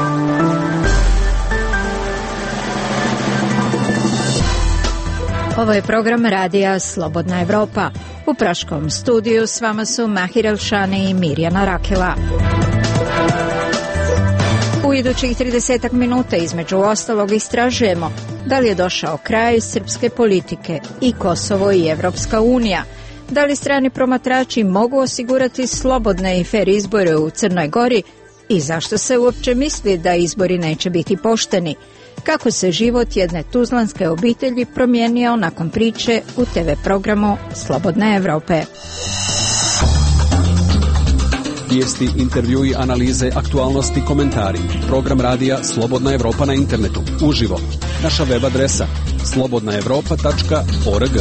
Ovo je program radija Slobodna Evropa. U praškom studiju s vama su Mahir Elšani i Mirjana Rakela. U idućih 30 minuta između ostalog istražujemo da li je došao kraj srpske politike i Kosovo i Evropska unija, da li strani promatrači mogu osigurati slobodne i fer izbore u Crnoj Gori i zašto se uopće misli da izbori neće biti pošteni, kako se život jedne tuzlanske obitelji promijenio nakon priče u TV programu Slobodne Evrope. Vijesti, intervjui, analize, aktualnosti, komentari. Program radija Slobodna Evropa na internetu, uživo. Naša web adresa slobodnaevropa.org.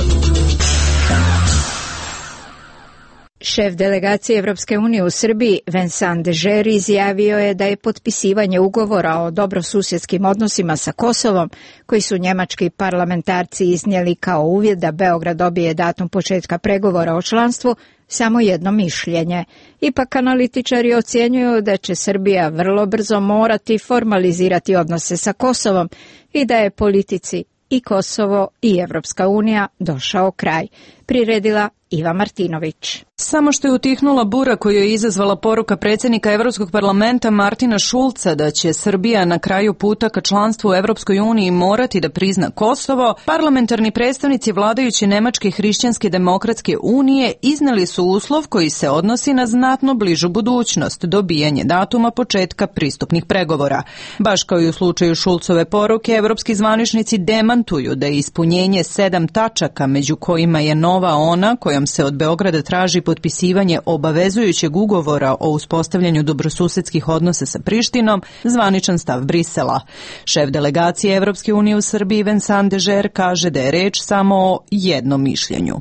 Šef delegacije Evropske unije u Srbiji, Vincent Dežer, izjavio je da je potpisivanje ugovora o dobrosusjedskim odnosima sa Kosovom, koji su njemački parlamentarci iznijeli kao uvjet da Beograd dobije datum početka pregovora o članstvu, samo jedno mišljenje. Ipak analitičari ocjenjuju da će Srbija vrlo brzo morati formalizirati odnose sa Kosovom i da je politici i Kosovo i Evropska unija došao kraj. Priredila Iva Martinović. Samo što je utihnula bura koju je izazvala poruka predsjednika Evropskog parlamenta Martina Šulca da će Srbija na kraju puta ka članstvu u Evropskoj uniji morati da prizna Kosovo, parlamentarni predstavnici vladajuće Nemačke hrišćanske demokratske unije izneli su uslov koji se odnosi na znatno bližu budućnost, dobijanje datuma početka pristupnih pregovora. Baš kao i u slučaju Šulcove poruke, evropski zvaničnici demantuju da je ispunjenje 7 tačaka, među kojima je nova ona kojom se od Beograda traži potpisivanje obavezujućeg ugovora o uspostavljanju dobrosusedskih odnosa sa Prištinom, zvaničan stav Brisela. Šef delegacije Evropske unije u Srbiji Vincent Dežer kaže da je reč samo o jednom mišljenju.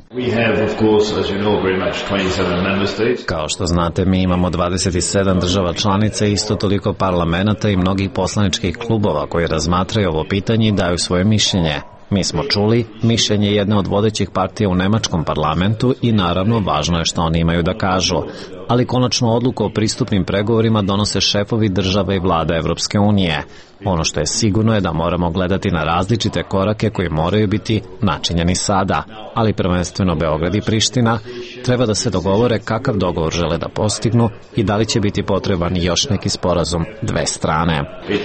Kao što znate, mi imamo 27 država članica, isto toliko parlamenata i mnogih poslaničkih klubova koji razmatraju ovo pitanje i daju svoje mišljenje. Mi smo čuli mišljenje jedne od vodećih partija u nemačkom parlamentu i naravno važno je što oni imaju da kažu. Ali konačnu odluku o pristupnim pregovorima donose šefovi država i vlada Evropske unije. Ono što je sigurno je da moramo gledati na različite korake koji moraju biti načinjeni sada, ali prvenstveno Beograd i Priština treba da se dogovore kakav dogovor žele da postignu i da li će biti potreban još neki sporazum dve strane.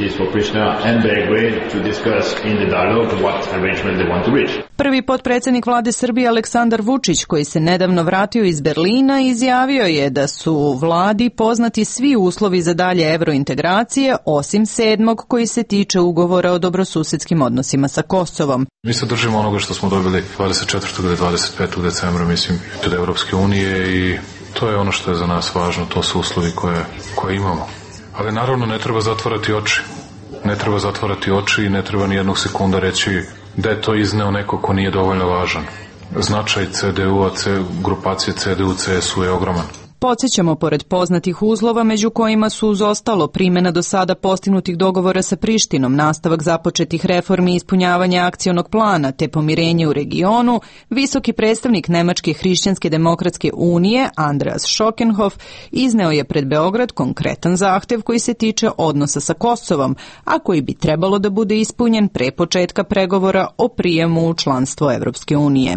Prvi potpredsjednik vlade Srbije Aleksandar Vučić, koji se nedavno vratio iz Berlina, izjavio je da su vladi poznati svi uslovi za dalje evrointegracije, osim 7. koji se tiče ugovora o dobrosusedskim odnosima sa Kosovom. Mi se držimo onoga što smo dobili 24. ili 25. decembra, mislim, od Evropske unije i to je ono što je za nas važno, to su uslovi koje imamo. Ali naravno ne treba zatvarati oči. Ne treba zatvarati oči i ne treba ni jednog sekunda reći da je to izneo neko ko nije dovoljno važan. Značaj CDU-a, grupacije CDU-CSU je ogroman. Podsjećamo, pored poznatih uzlova, među kojima su uz ostalo primjena do sada postignutih dogovora sa Prištinom, nastavak započetih reformi i ispunjavanje akcionog plana te pomirenje u regionu, visoki predstavnik Nemačke hrišćanske demokratske unije, Andreas Schockenhoff, izneo je pred Beograd konkretan zahtev koji se tiče odnosa sa Kosovom, a koji bi trebalo da bude ispunjen pre početka pregovora o prijemu u članstvo Evropske unije.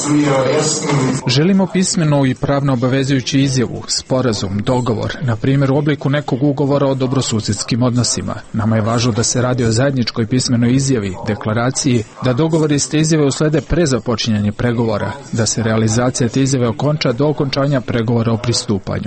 Želimo pismeno i pravno obavezujući izjavu, sporazum, dogovor, na primjer u obliku nekog ugovora o dobrosusjedskim odnosima. Nama je važno da se radi o zajedničkoj pismenoj izjavi, deklaraciji, da dogovor iz te izjave uslede pre započinjanja pregovora, da se realizacija te izjave okonča do okončanja pregovora o pristupanju.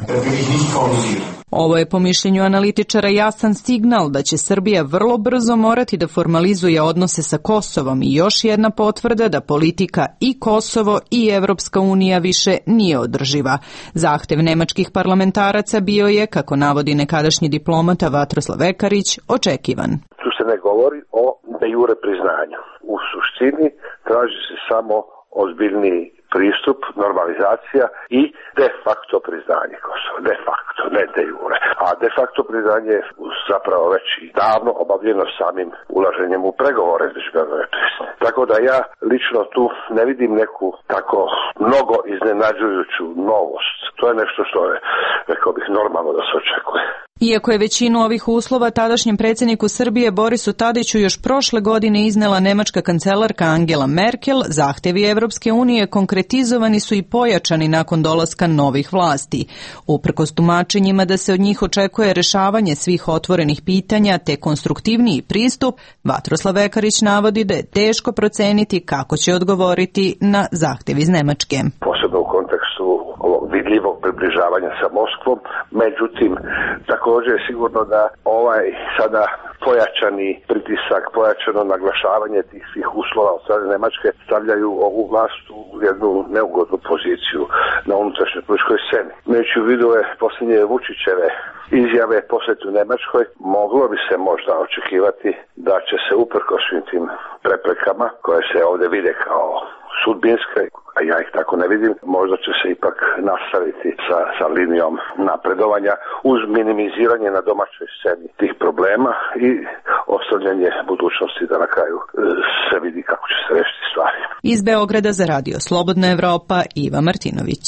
Ovo je po mišljenju analitičara jasan signal da će Srbija vrlo brzo morati da formalizuje odnose sa Kosovom i još jedna potvrda da politika i Kosovo i Evropska unija više nije održiva. Zahtev nemačkih parlamentaraca bio je, kako navodi nekadašnji diplomata Vatroslav Ekarić, očekivan. Tu se ne govori o de jure priznanju. U suštini traži se samo ozbiljniji pristup, normalizacija i de facto priznanje Kosova. De facto, ne de jure. A de facto priznanje je zapravo već i davno obavljeno samim ulaženjem u pregovore između Beograda i Prištine. Tako da ja lično tu ne vidim neku tako mnogo iznenađujuću novost. To je nešto što je, rekao bih, normalno da se očekuje. Iako je većinu ovih uslova tadašnjem predsjedniku Srbije Borisu Tadiću još prošle godine iznela nemačka kancelarka Angela Merkel, zahtjevi Evropske unije konkretizovani su i pojačani nakon dolaska novih vlasti. Uprkos tumačenjima da se od njih očekuje rešavanje svih otvorenih pitanja te konstruktivniji pristup, Vatroslav Vekarić navodi da je teško proceniti kako će odgovoriti na zahtjev iz Nemačke. Posebno u kontekstu ovog vidljivog približavanja sa Moskvom, međutim, također je sigurno da ovaj sada pojačani pritisak, pojačano naglašavanje tih svih uslova od strane Nemačke stavljaju ovu vlast u jednu neugodnu poziciju na unutrašnjoj političkoj sceni. Imajući u vidu posljednje Vučićeve izjave posjetu Nemačkoj, moglo bi se možda očekivati da će se uprkos svim tim preprekama koje se ovdje vide kao sudbinske, a ja ih tako ne vidim, možda će se ipak nastaviti sa linijom napredovanja uz minimiziranje na domaćoj sceni tih problema i ostavljanje budućnosti da na kraju se vidi kako će se rešiti stvari. Iz Beograda za Radio Slobodna Evropa, Iva Martinović.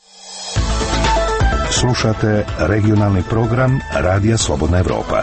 Slušate regionalni program Radija Slobodna Evropa.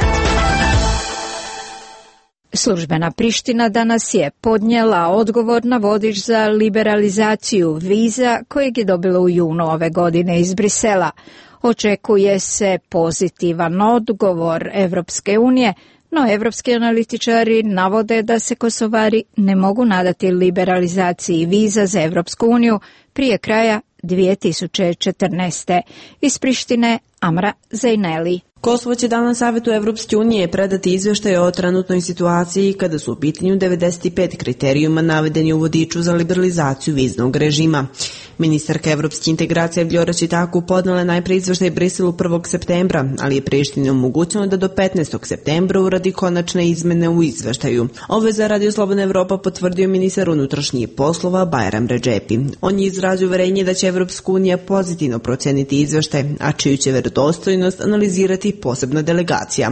Službena Priština danas je podnijela odgovor na vodič za liberalizaciju viza kojeg je dobila u junu ove godine iz Brisela. Očekuje se pozitivan odgovor Evropske unije, no evropski analitičari navode da se Kosovari ne mogu nadati liberalizaciji viza za Evropsku uniju prije kraja 2014. Iz Prištine Amra Zejneli. Kosovo će danas Savetu Evropske unije predati izveštaj o trenutnoj situaciji kada su u pitanju 95 kriterijuma navedeni u vodiču za liberalizaciju viznog režima. Ministarka evropskih integracija Vljora Čitaku podnela je najpre izveštaj Briselu 1. septembra, ali je Prištini omogućeno da do 15. septembra uradi konačne izmene u izveštaju. Ovo je za Radio Slobodna Evropa potvrdio ministar unutrašnjih poslova Bajram Redžepi. On je izrazio uverenje da će Evropska unija pozitivno proceniti izveštaj, a čiju će verodostojnost analizirati posebna delegacija.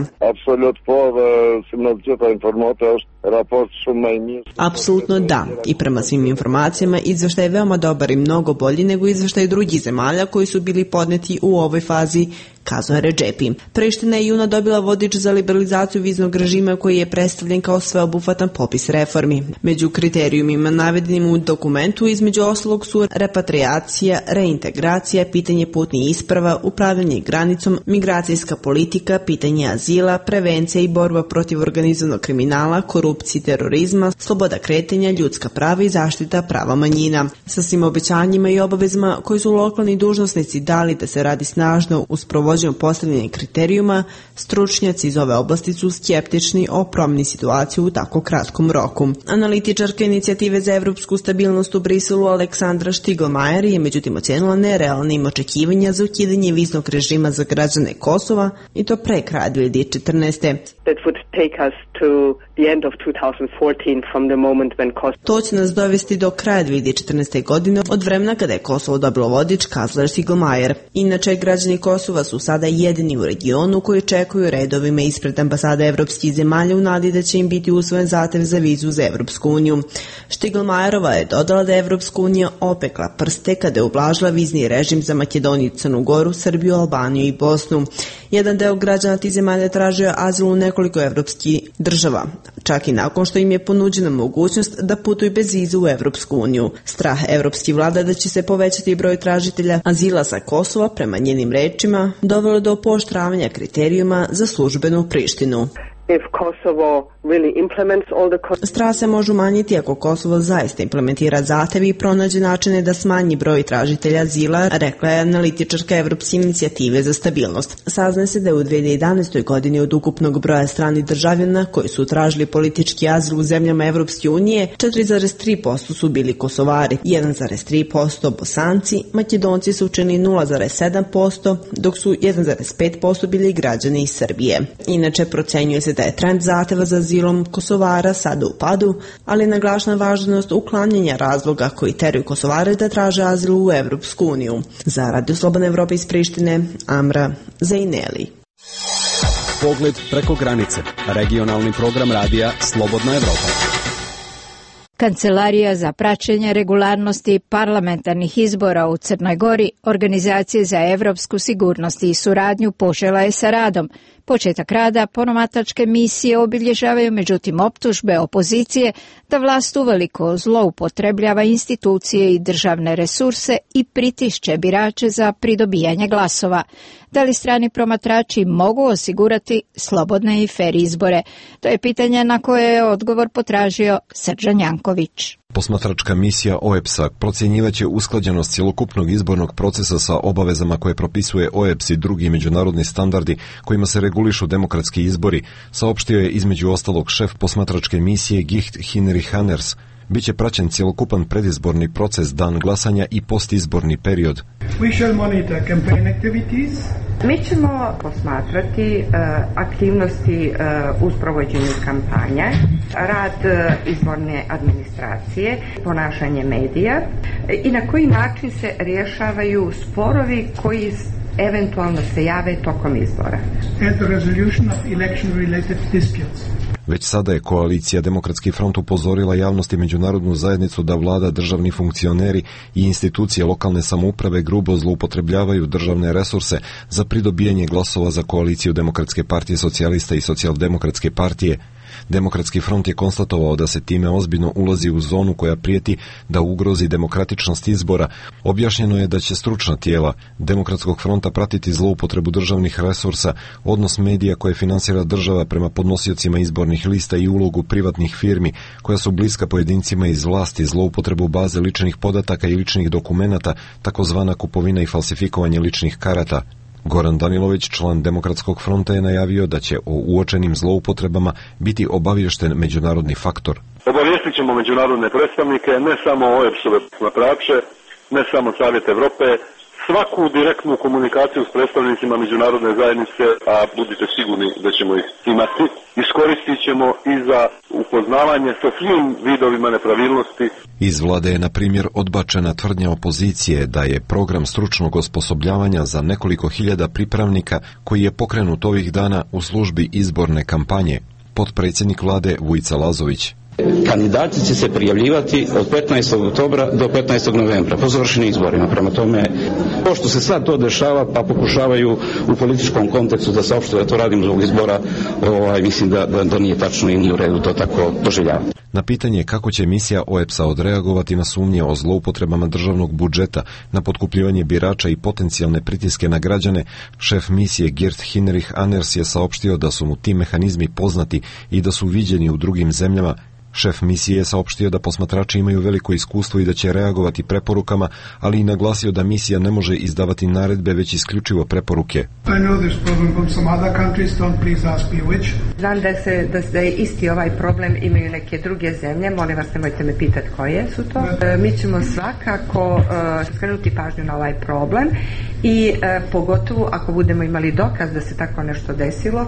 Apsolutno da. I prema svim informacijama izveštaj je veoma dobar i mnogo bolji nego izveštaj drugih zemalja koji su bili podneti u ovoj fazi, kazao je Redžepi. Priština je juna dobila vodič za liberalizaciju viznog režima koji je predstavljen kao sveobuhvatan popis reformi. Među kriterijumima navedenim u dokumentu između ostalog su repatriacija, reintegracija, pitanje putnih isprava, upravljanje granicom, migracijska politika, pitanje azila, prevencija i borba protiv organizovanog kriminala, korupcije, terorizma, sloboda kretanja, ljudska prava i zaštita prava manjina. Sa svim obećanjima i obavezama koji su lokalni dužnosnici dali da se radi snažno uz provođenje postavljenih kriterijuma, stručnjaci iz ove oblasti su skeptični o promjeni situacije u tako kratkom roku. Analitičarka inicijative za evropsku stabilnost u Briselu Aleksandra Štiglmajer je međutim ocenila nerealnim očekivanja za ukidanje viznog režima za građane Kosova i to pre kraja 2014. To će nas dovesti do kraja 2014. godine od vremena kada je Kosovo dobilo vodič, kazala Štiglmajer. Inače, građani Kosova su sada jedini u regionu koji čekuju redovima ispred ambasade evropskih zemalja u nadi da će im biti usvojen zahtev za vizu za Evropsku uniju. Štiglmajerova je dodala da je Evropska unija opekla prste kada je ublažila vizni režim za Makedoniju, Crnu Goru, Srbiju, Albaniju i Bosnu. Jedan deo građana tih zemalja tražio azil u nekoliko evropskih država, čak i nakon što im je ponuđena mogućnost da putuju bez vize u Evropsku uniju. Strah evropskih vlada da će se povećati broj tražitelja azila sa Kosova, prema njenim rečima, dovelo do pooštravanja kriterijuma za službenu Prištinu. Strah se može umanjiti ako Kosovo zaista implementira zahtev i pronađe načine da smanji broj tražitelja azila, rekla je analitičarka Evropske inicijative za stabilnost. Saznaje se da je u 2011. godini od ukupnog broja stranih državljana koji su tražili politički azil u zemljama Evropske unije, 4,3% su bili Kosovari, 1,3% Bosanci, Makedonci su učinili 0,7%, dok su 1,5% bili građani iz Srbije. Inače, procenjuje se da je trend zahteva za azilom Kosovara sada u padu, ali naglašena važnost uklanjanja razloga koji teraju Kosovare da traže azil u Evropsku uniju. Za Radio Slobodna Evropa iz Prištine, Amra Zejneli. Pogled preko granice. Regionalni program radija Slobodna Evropa. Kancelarija za praćenje regularnosti parlamentarnih izbora u Crnoj Gori, Organizacije za evropsku sigurnost i suradnju, počela je sa radom. Početak rada promatračke misije obilježavaju međutim optužbe opozicije da vlast uveliko zloupotrebljava institucije i državne resurse i pritišće birače za pridobijanje glasova. Da li strani promatrači mogu osigurati slobodne i fer izbore? To je pitanje na koje je odgovor potražio Srđan Janković. Posmatračka misija OEBS-a procjenjivaće usklađenost cjelokupnog izbornog procesa sa obavezama koje propisuje OEBS i drugi međunarodni standardi kojima se regulišu demokratski izbori, saopštio je između ostalog šef posmatračke misije Geert Hinrich Anners. Biće praćen cjelokupan predizborni proces, dan glasanja i postizborni period. Mi ćemo posmatrati aktivnosti u sprovođenju kampanja, rad izborne administracije, ponašanje medija i na koji način se rješavaju sporovi koji eventualno se jave tokom izbora. Već sada je koalicija Demokratski front upozorila javnost i međunarodnu zajednicu da vlada, državni funkcioneri i institucije lokalne samouprave grubo zloupotrebljavaju državne resurse za pridobijanje glasova za koaliciju Demokratske partije socijalista i socijaldemokratske partije. Demokratski front je konstatovao da se time ozbiljno ulazi u zonu koja prijeti da ugrozi demokratičnost izbora. Objašnjeno je da će stručna tijela Demokratskog fronta pratiti zloupotrebu državnih resursa, odnos medija koje finansira država prema podnosiocima izbornih lista i ulogu privatnih firmi koja su bliska pojedincima iz vlasti, zloupotrebu baze ličnih podataka i ličnih dokumenata, takozvana kupovina i falsifikovanje ličnih karata. Goran Danilović, član Demokratskog fronta, je najavio da će o uočenim zloupotrebama biti obaviješten međunarodni faktor. Obavijestit ćemo međunarodne predstavnike, ne samo OEBS-ove posmatrače, ne samo Savjet Evrope, svaku direktnu komunikaciju s predstavnicima međunarodne zajednice, a budite sigurni da ćemo ih imati. Iskoristit ćemo i za upoznavanje sa svim vidovima nepravilnosti. Iz vlade je, na primjer, odbačena tvrdnja opozicije da je program stručnog osposobljavanja za nekoliko hiljada pripravnika koji je pokrenut ovih dana u službi izborne kampanje. Potpredsjednik vlade Vujica Lazović. Kandidati će se prijavljivati od 15. oktobra do 15. novembra po završenim izborima. Prema tome, to što se sad to dešava, pa pokušavaju u političkom kontekstu da saopšte da to radimo zbog izbora, mislim da nije tačno i nije u redu to tako doživljavati. Na pitanje kako će misija OEBS-a odreagovati na sumnje o zloupotrebama državnog budžeta, na potkupljivanje birača i potencijalne pritiske na građane, šef misije Geert Hinrich Anners je saopštio da su mu ti mehanizmi poznati i da su viđeni u drugim zemljama. Šef misije je saopštio da posmatrači imaju veliko iskustvo i da će reagovati preporukama, ali i naglasio da misija ne može izdavati naredbe, već isključivo preporuke. Znam da je isti ovaj problem imaju neke druge zemlje, molim vas nemojte me pitati koje su to. Mi ćemo svakako skrenuti pažnju na ovaj problem i pogotovo ako budemo imali dokaz da se tako nešto desilo.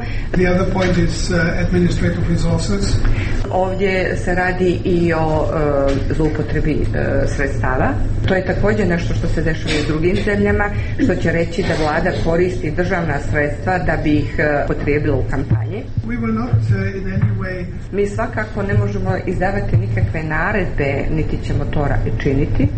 Ovdje se radi i o zloupotrebi sredstava. To je također nešto što se dešava u drugim zemljama, što će reći da vlada koristi državna sredstva da bi ih potrijebila u kampanji. Mi svakako ne možemo izdavati nikakve naredbe, niti ćemo to činiti.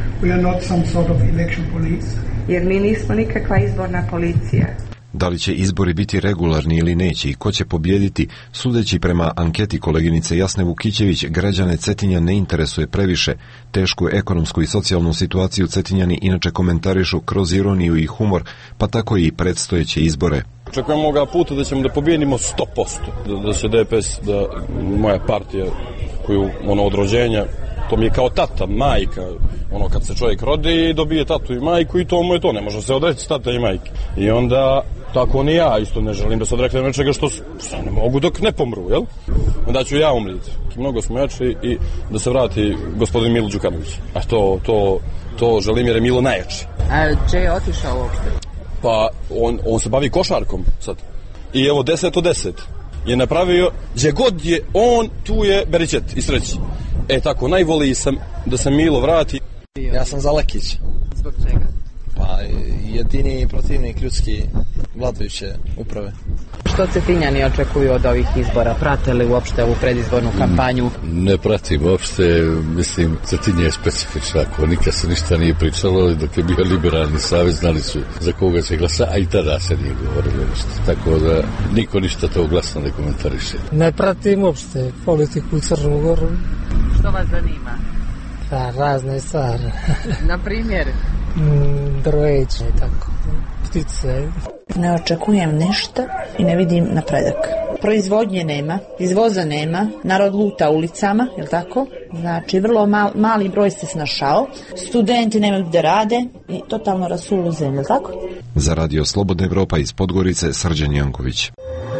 Jer mi nismo nikakva izborna policija. Da li će izbori biti regularni ili neće i ko će pobijediti, sudeći prema anketi koleginice Jasne Vukićević, građane Cetinja ne interesuje previše. Tešku ekonomsku i socijalnu situaciju Cetinjani inače komentarišu kroz ironiju i humor, pa tako i predstojeće izbore. Očekujemo ovoga puta da ćemo da pobijedimo 100%, da će DPS, da moja partija koju od rođenja, to mi je kao tata, majka, kad se čovjek rodi i dobije tatu i majku i to mu je to, ne može se odreći tata i majke. I onda, tako ni ja isto ne želim da se odreknem nečega što ne mogu dok ne pomru, jel? Onda ću ja umriti. Mnogo smo jači i da se vrati gospodin Milo Đukanović. A to želim jer je Milo najjači. A gdje je otišao uopšte? Pa on se bavi košarkom sad. I evo 10 od 10 je napravio, gdje god je on, tu je Beričet i sreći. Tako, najvoliji sam da se Milo vrati. Ja sam za Lekić. Zbog čega? Pa jedini protivnik ljudski vladajuće uprave. Što Cetinjani očekuju od ovih izbora? Prate li uopšte ovu predizbornu kampanju? Ne pratim uopšte, mislim, Cetinje je specifično, ako nikad se ništa nije pričalo, ali dok je bio liberalni savez, znali su za koga se glasa, a i tada se nije govorilo ništa. Tako da niko ništa to glasno ne komentariše. Ne pratim uopšte politiku u Crnu Goru. Što vas zanima? Pa, razne stvari. Na primjer? Drveće i tako. Ptice. Ne očekujem ništa i ne vidim napredak. Proizvodnje nema, izvoza nema, narod luta ulicama, je li tako? Znači, vrlo mali broj se snašao, studenti nemaju gde rade i totalno rasulu zemlju, je li tako? Za Radio Slobodna Evropa iz Podgorice, Srđan Janković.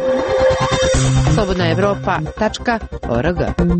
slobodnaevropa.org.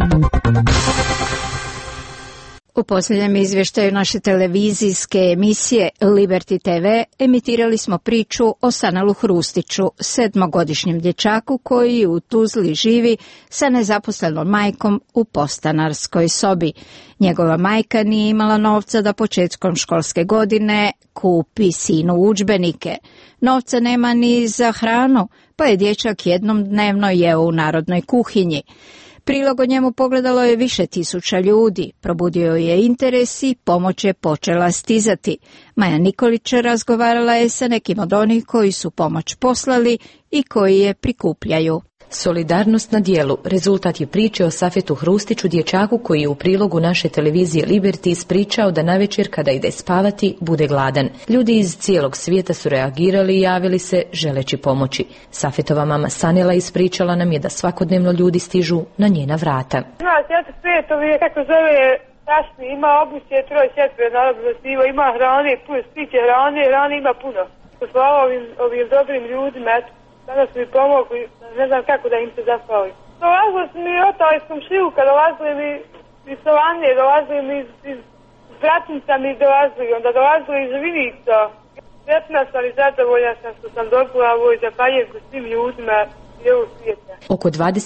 U posljednjem izvještaju naše televizijske emisije Liberty TV emitirali smo priču o Sanelu Hrustiću, 7-godišnjem dječaku koji u Tuzli živi sa nezaposlenom majkom u podstanarskoj sobi. Njegova majka nije imala novca da početkom školske godine kupi sinu udžbenike. Novca nema ni za hranu, pa je dječak jednom dnevno jeo u narodnoj kuhinji. Prilog o njemu pogledalo je više tisuća ljudi, probudio je interes i pomoć je počela stizati. Maja Nikolić razgovarala je sa nekim od onih koji su pomoć poslali i koji je prikupljaju. Solidarnost na dijelu rezultat je priče o Safetu Hrustiću, dječaku koji je u prilogu naše televizije Liberty ispričao da navečer kada ide spavati bude gladan. Ljudi iz cijelog svijeta su reagirali i javili se želeći pomoći. Safetova mama Sanela ispričala nam je da svakodnevno ljudi stižu na njena vrata. Ima svijeta svijetovi, kako zove, tašni, ima obuće, troje četve, naravno, ima hrane, plus piće hrane ima puno. Hvala ovim dobrim ljudima, danas mi pomogli, ne znam kako da im se zahvalim. Dolazili su mi otac iz komšiluka, dolazili mi iz Sovanje, dolazili mi iz Bratinca mi dolazili, onda dolazili iz Vinica. Sretna sam i zadovoljna sam što sam dobila ovoj zahvaljenku svim ljudima i ovog svijeta. Oko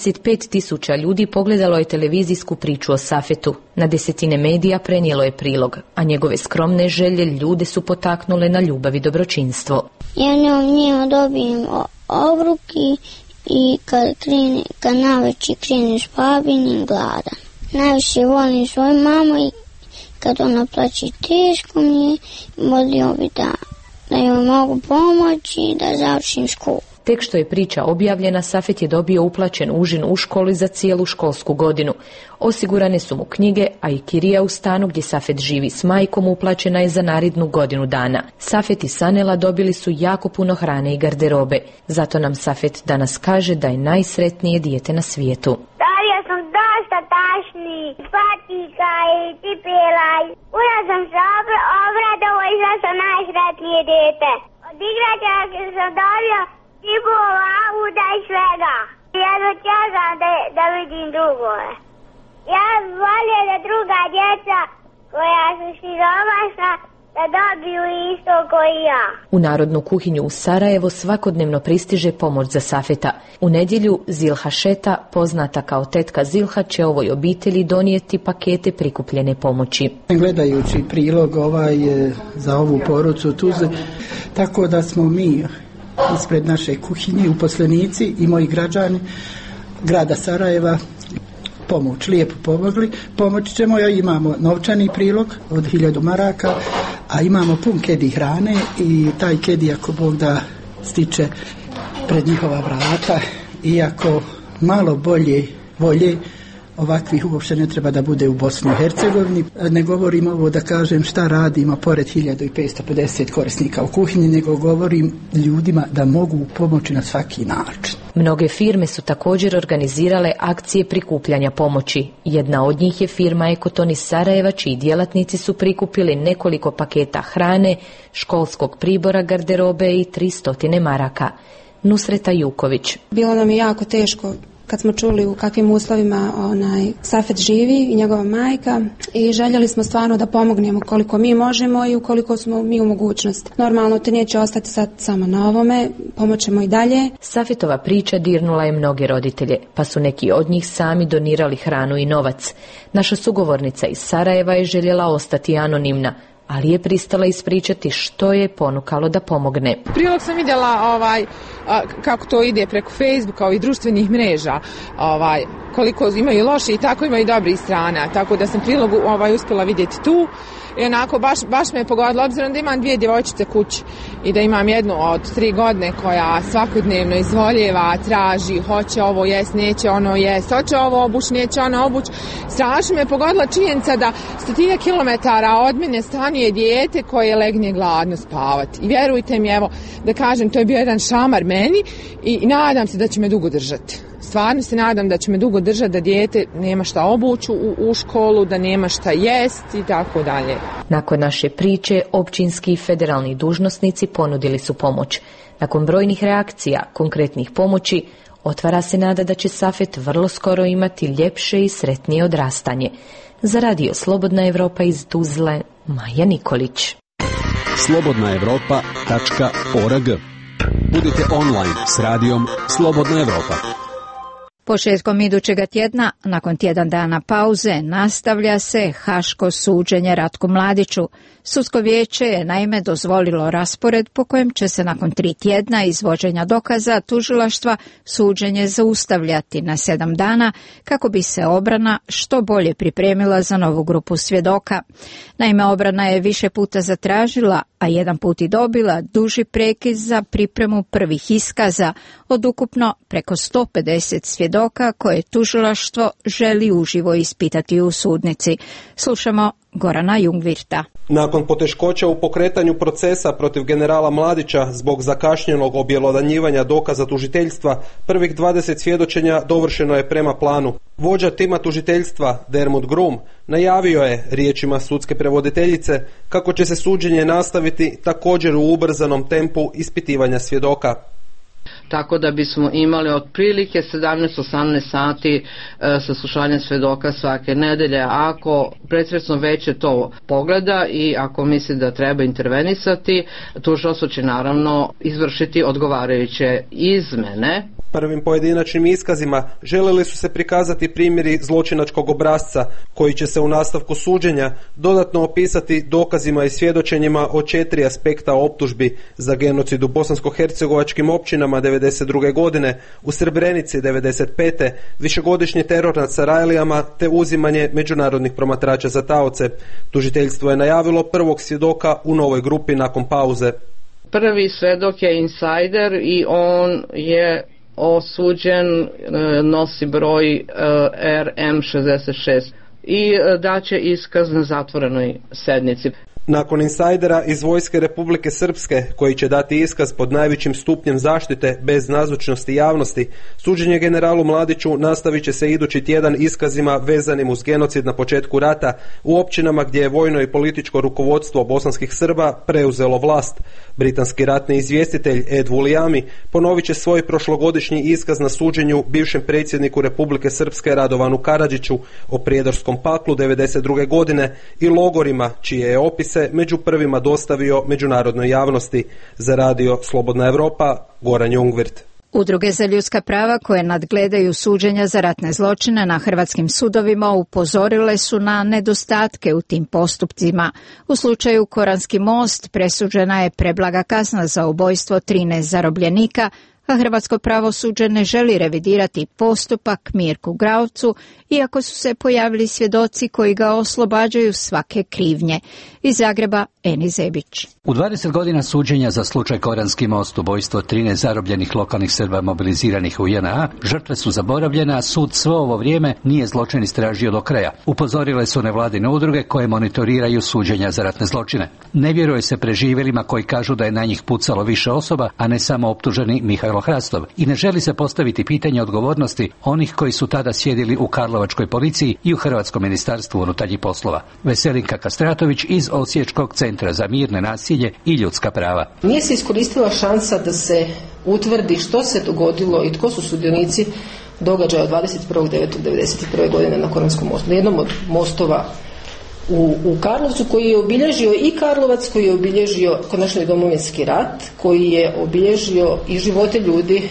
25.000 ljudi pogledalo je televizijsku priču o Safetu. Na desetine medija prenijelo je prilog, a njegove skromne želje ljude su potaknule na ljubav i dobročinstvo. Ja njima dobijem obruki i kad navečer krenem spavati idem gladan. Najviše volim svoju mamu i kad ona plaće teško mi je, molio bi da joj mogu pomoći da završim školu. Tek što je priča objavljena, Safet je dobio uplaćen užin u školi za cijelu školsku godinu. Osigurane su mu knjige, a i kirija u stanu gdje Safet živi s majkom uplaćena je za narednu godinu dana. Safet i Sanela dobili su jako puno hrane i garderobe. Zato nam Safet danas kaže da je najsretnije dijete na svijetu. Dobio sam dosta tašni, patika i cipela. Ura sam se obradovao i sad sam najsretnije dijete. Od igračaka sam dobio Cibova, auda i svega. Ja dočekam da vidim drugove. Ja volio da druga djeca koja su siromašna da dobiju isto koji ja. U narodnu kuhinju u Sarajevo svakodnevno pristiže pomoć za Safeta. U nedjelju Zilha Šeta, poznata kao tetka Zilha, će ovoj obitelji donijeti pakete prikupljene pomoći. Gledajući prilog za ovu porucu Tuzli, tako da smo mi ispred naše kuhinje, uposlenici i moji građani grada Sarajeva lijepo pomogli. Pomoći ćemo, imamo novčani prilog od 1000 maraka, a imamo pun kedi hrane i taj kedi ako Bog da stiče pred njihova vrata, iako malo volje ovakvih uopšte ne treba da bude u Bosni i Hercegovini. Ne govorim ovo da kažem šta radimo pored 1550 korisnika u kuhinji, nego govorim ljudima da mogu pomoći na svaki način. Mnoge firme su također organizirale akcije prikupljanja pomoći. Jedna od njih je firma Ekoton iz Sarajeva, čiji djelatnici su prikupili nekoliko paketa hrane, školskog pribora, garderobe i 300 maraka. Nusreta Juković. Bilo nam je jako teško kad smo čuli u kakvim uslovima Safet živi i njegova majka i željeli smo stvarno da pomognemo koliko mi možemo i ukoliko smo mi u mogućnosti. Normalno to neće ostati sad samo na ovome, pomoćemo i dalje. Safetova priča dirnula je mnoge roditelje, pa su neki od njih sami donirali hranu i novac. Naša sugovornica iz Sarajeva je željela ostati anonimna, ali je pristala ispričati što je ponukalo da pomogne. Prilog sam vidjela kako to ide preko Facebooka i društvenih mreža, koliko imaju loši i tako imaju dobrih strana, tako da sam prilogu uspjela vidjeti tu i onako baš me je pogodilo, obzirom da imam 2 djevojčice kući i da imam jednu od 3 godine koja svakodnevno izvoljeva, traži, hoće ovo jest, neće ono jest, hoće ovo obuć, neće ono obuć. Strašno me je pogodila činjenica da 100 kilometara od mene stanuje dijete koje legne gladno spavati. I vjerujte mi, evo, da kažem, to je bio jedan šamar meni i nadam se da će me dugo držati. Stvarno se nadam da će me dugo držati, da dijete nema šta obući u školu, da nema šta jest i tako dalje. Nakon naše priče, općinski i federalni dužnosnici ponudili su pomoć. Nakon brojnih reakcija, konkretnih pomoći, otvara se nada da će Safet vrlo skoro imati ljepše i sretnije odrastanje. Za radio Slobodna Evropa iz Tuzle, Maja Nikolić. slobodnaevropa.org. Budite online s radijom Slobodna Evropa. Početkom idućega tjedna, nakon tjedan dana pauze, nastavlja se haško suđenje Ratku Mladiću. Sudsko vijeće je naime dozvolilo raspored po kojem će se nakon 3 tjedna izvođenja dokaza tužilaštva suđenje zaustavljati na 7 dana kako bi se obrana što bolje pripremila za novu grupu svjedoka. Naime, obrana je više puta zatražila, a jedan put i dobila, duži prekid za pripremu prvih iskaza od ukupno preko 150 svjedoka koje tužilaštvo želi uživo ispitati u sudnici. Slušamo Gorana Jungvirta. Nakon poteškoća u pokretanju procesa protiv generala Mladića zbog zakašnjelog objelodanjivanja dokaza tužiteljstva, prvih 20 svjedočenja dovršeno je prema planu. Vođa tima tužiteljstva, Dermot Grum, najavio je, riječima sudske prevoditeljice, kako će se suđenje nastaviti također u ubrzanom tempu ispitivanja svjedoka. Tako da bismo imali otprilike 17-18 sati saslušanja svjedoka svake nedelje. Ako predsjedno veće to pogleda i ako misli da treba intervenisati, tužilaštvo će naravno izvršiti odgovarajuće izmene. Prvim pojedinačnim iskazima želeli su se prikazati primjeri zločinačkog obrasca koji će se u nastavku suđenja dodatno opisati dokazima i svjedočenjima o 4 aspekta optužbi za genocid u bosansko-hercegovačkim općinama 1992. godine, u Srebrenici 1995. višegodišnji teror nad Sarajlijama te uzimanje međunarodnih promatrača za taoce. Tužiteljstvo je najavilo prvog svjedoka u novoj grupi nakon pauze. Prvi svjedok je insajder i on je osuđen, nosi broj RM66 i daće iskaz na zatvorenoj sednici. Nakon insajdera iz Vojske Republike Srpske, koji će dati iskaz pod najvećim stupnjem zaštite bez nazočnosti javnosti, suđenje generalu Mladiću nastavit će se idući tjedan iskazima vezanim uz genocid na početku rata u općinama gdje je vojno i političko rukovodstvo bosanskih Srba preuzelo vlast. Britanski ratni izvjestitelj Ed Vulijami ponovit će svoj prošlogodišnji iskaz na suđenju bivšem predsjedniku Republike Srpske Radovanu Karadžiću o prijedorskom paklu 1992. godine i logorima čije je opis među prvima dostavio međunarodnoj javnosti. Za radio Slobodna Evropa, Goran Jungvirt. Udruge za ljudska prava koje nadgledaju suđenja za ratne zločine na hrvatskim sudovima upozorile su na nedostatke u tim postupcima. U slučaju Koranski most presuđena je preblaga kazna za ubojstvo 13 zarobljenika, a hrvatsko pravosuđe ne želi revidirati postupak Mirku Gravcu, iako su se pojavili svjedoci koji ga oslobađaju svake krivnje. Iz Zagreba, Eni Zebić. U 20 godina suđenja za slučaj Koranski most, ubojstvo 13 zarobljenih lokalnih Srba mobiliziranih u JNA, žrtve su zaboravljene, a sud svo ovo vrijeme nije zločin istražio do kraja. Upozorile su nevladine udruge koje monitoriraju suđenja za ratne zločine. Ne vjeruje se preživjelima koji kažu da je na njih pucalo više osoba, a ne samo optuženi Mihajlo Hrastov. I ne želi se postaviti pitanje odgovornosti onih koji su tada sjedili u Karlovačkoj policiji i u Hrvatskom ministarstvu unutarnjih poslova. Veselinka Kastratović iz Osječkog centra za mir, nenasilje i ljudska prava. Nije se iskoristila šansa da se utvrdi što se dogodilo i tko su sudionici događaja od 21.9.1991. godine na Koranskom mostu. Na jednom od mostova u Karlovcu, koji je obilježio i Karlovac, koji je obilježio konačno i Domovinski rat, koji je obilježio i živote ljudi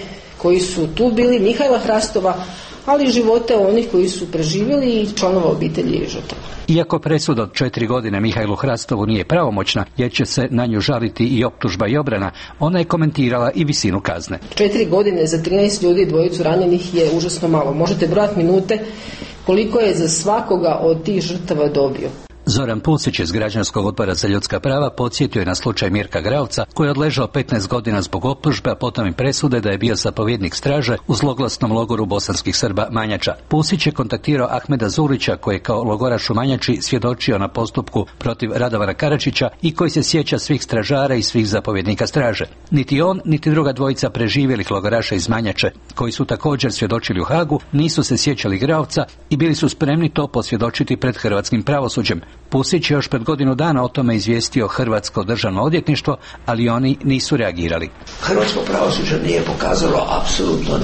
koji su tu bili, Mihajla Hrastova, ali i živote onih koji su preživjeli i članova obitelji žrtava. Iako presuda od 4 godine Mihajlu Hrastovu nije pravomoćna, jer će se na nju žaliti i optužba i obrana, ona je komentirala i visinu kazne. 4 godine za 13 ljudi i 2 ranjenih je užasno malo. Možete brojati minute koliko je za svakoga od tih žrtava dobio. Zoran Pusić iz Građanskog odbora za ljudska prava podsjetio je na slučaj Mirka Gravca, koji je odležao 15 godina zbog optužbe, a potom i presude da je bio zapovjednik straže u zloglasnom logoru bosanskih Srba Manjača. Pusić je kontaktirao Ahmeda Zulića, koji je kao logoraš u Manjači svjedočio na postupku protiv Radovana Karadžića i koji se sjeća svih stražara i svih zapovjednika straže. Niti on, niti druga dvojica preživjelih logoraša iz Manjače, koji su također svjedočili u Hagu, nisu se sjećali Gravca i bili su spremni to posvjedočiti pred hrvatskim pravosuđem. Pusić je još pred godinu dana o tome izvijestio Hrvatsko državno odvjetništvo, ali oni nisu reagirali. Hrvatsko pravosuđe nije pokazalo apsolutno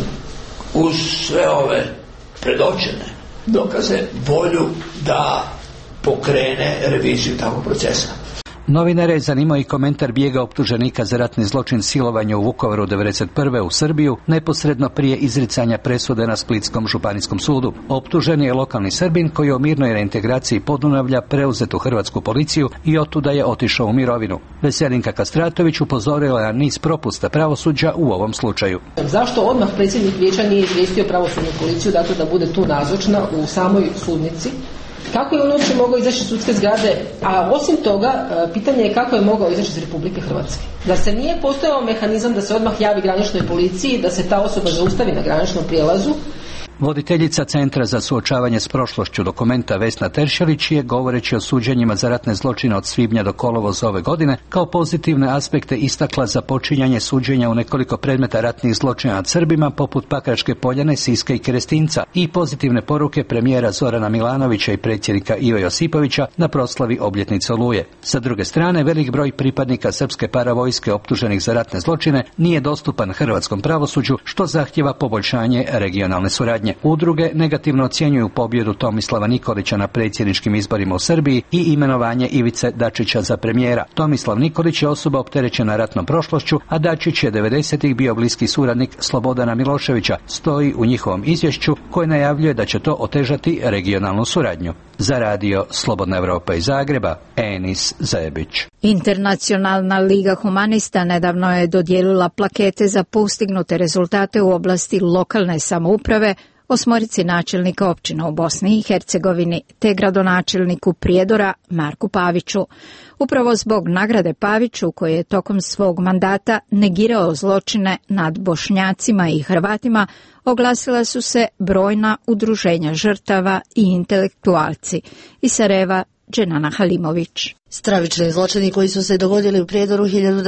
uz sve ove predočene dokaze volju da pokrene reviziju takvog procesa. Novinare je zanimao i komentar bijega optuženika za ratni zločin silovanja u Vukovaru 1991. u Srbiju, neposredno prije izricanja presude na Splitskom županijskom sudu. Optužen je lokalni Srbin koji je o mirnoj reintegraciji Podunavlja preuzet u hrvatsku policiju i otuda je otišao u mirovinu. Veselinka Kastratović upozorila na niz propusta pravosuđa u ovom slučaju. Zašto odmah predsjednik vijeća nije izvijestio pravosudnu policiju, dakle da bude tu nazočna u samoj sudnici? Kako je on uopće mogao izaći iz sudske zgrade? A osim toga, pitanje je kako je mogao izaći iz Republike Hrvatske. Da se nije postojao mehanizam da se odmah javi graničnoj policiji, da se ta osoba zaustavi na graničnom prijelazu. Voditeljica Centra za suočavanje s prošlošću Dokumenta Vesna Teršelić je, govoreći o suđenjima za ratne zločine od svibnja do kolovoza ove godine, kao pozitivne aspekte istakla započinjanje suđenja u nekoliko predmeta ratnih zločina nad Srbima, poput Pakračke Poljane, Siska i Kerestinca, i pozitivne poruke premijera Zorana Milanovića i predsjednika Ive Josipovića na proslavi obljetnice Oluje. Sa druge strane, velik broj pripadnika srpske paravojske optuženih za ratne zločine nije dostupan hrvatskom pravosuđu, što zahtjeva poboljšanje regionalne suradnje. Udruge negativno ocjenjuju pobjedu Tomislava Nikolića na predsjedničkim izborima u Srbiji i imenovanje Ivice Dačića za premijera. Tomislav Nikolić je osoba opterećena ratnom prošlošću, a Dačić je 90-ih bio bliski suradnik Slobodana Miloševića, stoji u njihovom izvješću koje najavljuje da će to otežati regionalnu suradnju. Za radio Slobodna Evropa iz Zagreba, Enis Zajebić. Internacionalna liga humanista nedavno je dodijelila plakete za postignute rezultate u oblasti lokalne samouprave 8 načelnika općina u Bosni i Hercegovini te gradonačelniku Prijedora Marku Paviću. Upravo zbog nagrade Paviću, koji je tokom svog mandata negirao zločine nad Bošnjacima i Hrvatima, oglasila su se brojna udruženja žrtava i intelektualci. Iz Sarajeva, Dženana Halimović. Stravični zločini koji su se dogodili u Prijedoru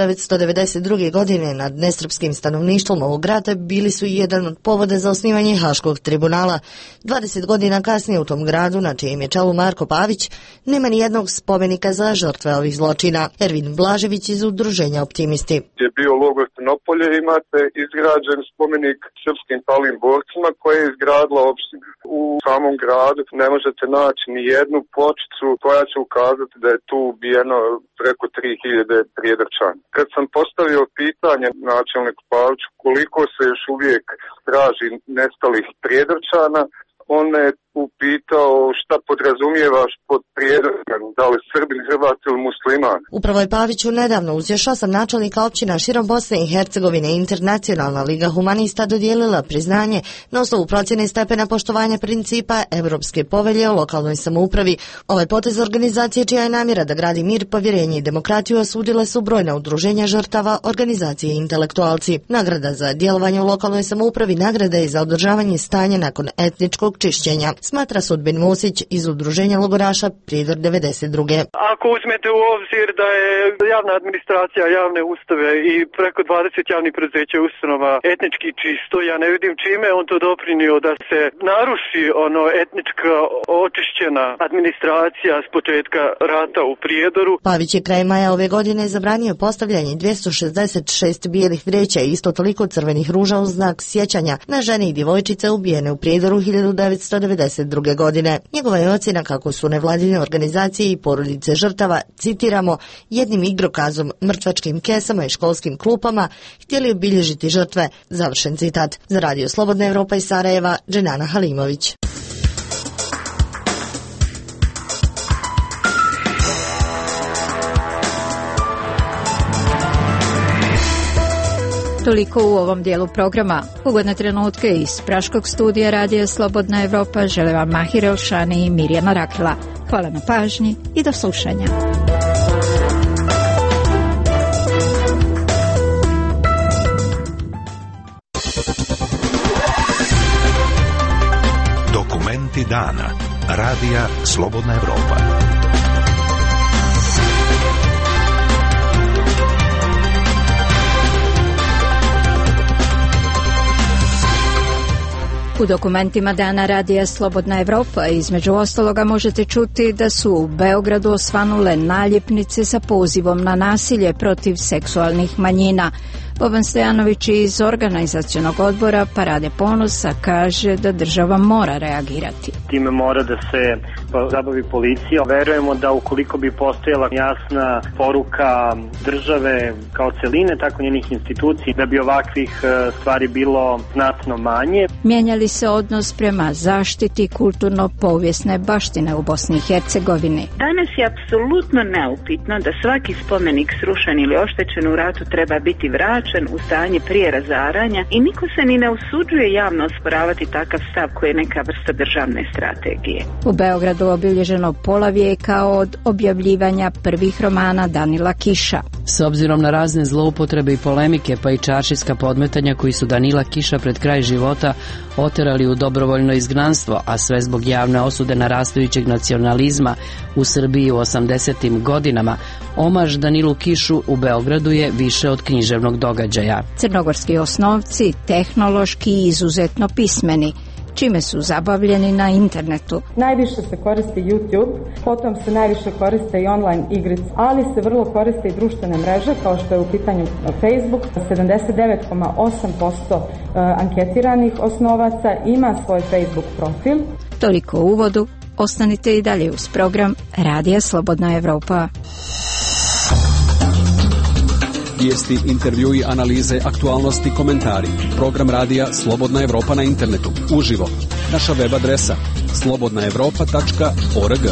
1992. godine nad nesrpskim stanovništvom ovog grada bili su i jedan od povoda za osnivanje Haškog tribunala. 20 godina kasnije u tom gradu, na čijem je čelu Marko Pavić, nema ni jednog spomenika za žrtve ovih zločina. Ervin Blažević iz udruženja Optimisti. Je bio logor Trnopolje, imate izgrađen spomenik srpskim palim borcima koje je izgradila opština. U samom gradu ne možete naći ni jednu pločicu koja će ukazati da je tu ubijeno preko 3000 Prijedorčana. Kad sam postavio pitanje načelniku Paviću koliko se još uvijek traži nestalih Prijedorčana, on me upitao šta podrazumijevaš pod Prijedorčan, da li Srbin, Hrvat ili Musliman. Upravo je Paviću nedavno uz još 8 načelnika općina širom Bosne i Hercegovine Internacionalna liga humanista dodijelila priznanje na osnovu procjene stepena poštovanja principa Evropske povelje o lokalnoj samoupravi. Ovaj potez organizacije, čija je namjera da gradi mir, povjerenje i demokratiju, osudile su brojna udruženja žrtava, organizacije i intelektualci. Nagrada za djelovanje u lokalnoj samoupravi nagrada je za održavanje stanja nakon etničkog čišćenja, smatra Sudbin Musić iz udruženja logoraša Prijedor 92. Ako uzmete u obzir da je javna administracija, javne ustave i preko 20 javnih preduzeća ustanova etnički čisto, ja ne vidim čime on to doprinio da se naruši etnička očišćena administracija s početka rata u Prijedoru. Pavić je kraj maja ove godine zabranio postavljanje 266 bijelih vreća i isto toliko crvenih ruža u znak sjećanja na žene i djevojčice ubijene u Prijedoru 1991. 1992. godine. Njegova je ocjena kako su nevladine organizacije i porodice žrtava, citiramo, jednim igrokazom, mrtvačkim kesama i školskim klupama htjeli obilježiti žrtve. Završen citat. Za Radio Slobodna Evropa iz Sarajeva, Dženana Halimović. Toliko u ovom dijelu programa. Ugodne trenutke iz praškog studija Radija Slobodna Evropa žele vam Mahir Elšani i Mirjana Rakela. Hvala na pažnji i do slušanja. Dokumenti dana. Radija Slobodna Evropa. U dokumentima dana Radija Slobodna Evropa između ostaloga možete čuti da su u Beogradu osvanule naljepnice sa pozivom na nasilje protiv seksualnih manjina. Boban Stojanović iz organizacionog odbora Parade ponosa kaže da država mora reagirati. Time mora da se zabavi policija. Verujemo da ukoliko bi postojala jasna poruka države kao celine, tako njenih instituciji, da bi ovakvih stvari bilo znatno manje. Mijenjali se odnos prema zaštiti kulturno-povijesne baštine u Bosni i Hercegovini. Danas je apsolutno neupitno da svaki spomenik srušen ili oštećen u ratu treba biti vraćen u stanje prije razaranja i niko se ni ne usuđuje javno osporavati takav stav koji je neka vrsta državne strategije. U Beogradu obilježeno pola vijeka od objavljivanja prvih romana Danila Kiša. S obzirom na razne zloupotrebe i polemike pa i čaršijska podmetanja koji su Danila Kiša pred kraj života oterali u dobrovoljno izgnanstvo, a sve zbog javne osude narastajućeg nacionalizma u Srbiji u 80. godinama, omaž Danilu Kišu u Beogradu je više od književnog događaja. Crnogorski osnovci tehnološki i izuzetno pismeni, čime su zabavljeni na internetu. Najviše se koristi YouTube, potom se najviše koriste i online igrice, ali se vrlo koriste i društvene mreže, kao što je u pitanju Facebook. 79,8% anketiranih osnovaca ima svoj Facebook profil. Toliko u uvodu, ostanite i dalje uz program Radija Slobodna Evropa. Vijesti, intervjui, analize, aktualnosti, komentari. Program Radija Slobodna Evropa na internetu. Uživo. Naša web adresa slobodnaevropa.org.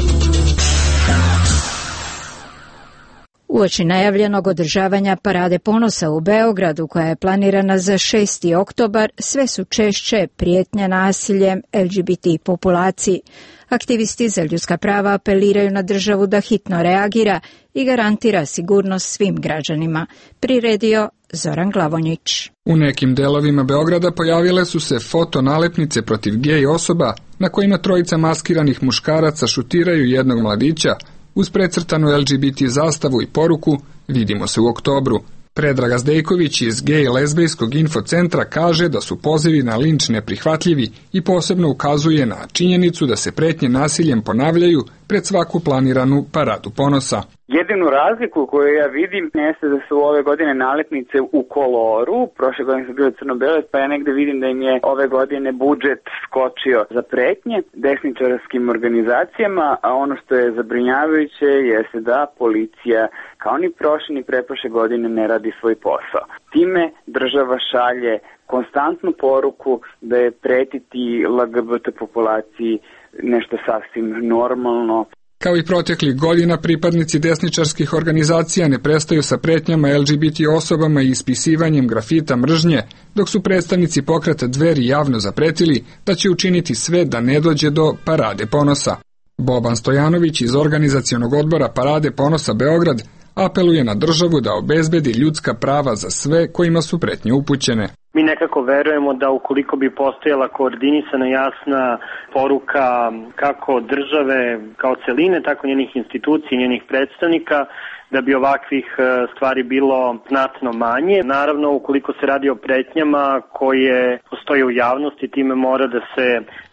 Uoči najavljenog održavanja Parade ponosa u Beogradu, koja je planirana za 6. oktobar, sve su češće prijetnje nasiljem LGBT populaciji. Aktivisti za ljudska prava apeliraju na državu da hitno reagira i garantira sigurnost svim građanima. Priredio Zoran Glavonjić. U nekim delovima Beograda pojavile su se fotonalepnice protiv gej osoba na kojima trojica maskiranih muškaraca šutiraju jednog mladića uz precrtanu LGBT zastavu i poruku "Vidimo se u oktobru". Predraga Zdejković iz gej-lezbejskog infocentra kaže da su pozivi na linč neprihvatljivi i posebno ukazuje na činjenicu da se pretnje nasiljem ponavljaju pred svaku planiranu Paradu ponosa. Jedinu razliku koju ja vidim jeste da su ove godine nalepnice u koloru, prošle godine su bile crno-bele, pa ja negde vidim da im je ove godine budžet skočio za pretnje desničarskim organizacijama, a ono što je zabrinjavajuće jeste da policija kao ni prošle ni pretprošle godine ne radi svoj posao. Time država šalje konstantnu poruku da je pretiti LGBT populaciji nešto sasvim normalno. Kao i proteklih godina, pripadnici desničarskih organizacija ne prestaju sa pretnjama LGBT osobama i ispisivanjem grafita mržnje, dok su predstavnici pokreta Dveri javno zapretili da će učiniti sve da ne dođe do Parade ponosa. Boban Stojanović iz organizacionog odbora Parade ponosa Beograd apeluje na državu da obezbedi ljudska prava za sve kojima su pretnje upućene. Mi nekako verujemo da ukoliko bi postojala koordinisana jasna poruka kako države kao celine, tako njenih institucija, njenih predstavnika, da bi ovakvih stvari bilo znatno manje. Naravno, ukoliko se radi o pretnjama koje postoje u javnosti, time mora da se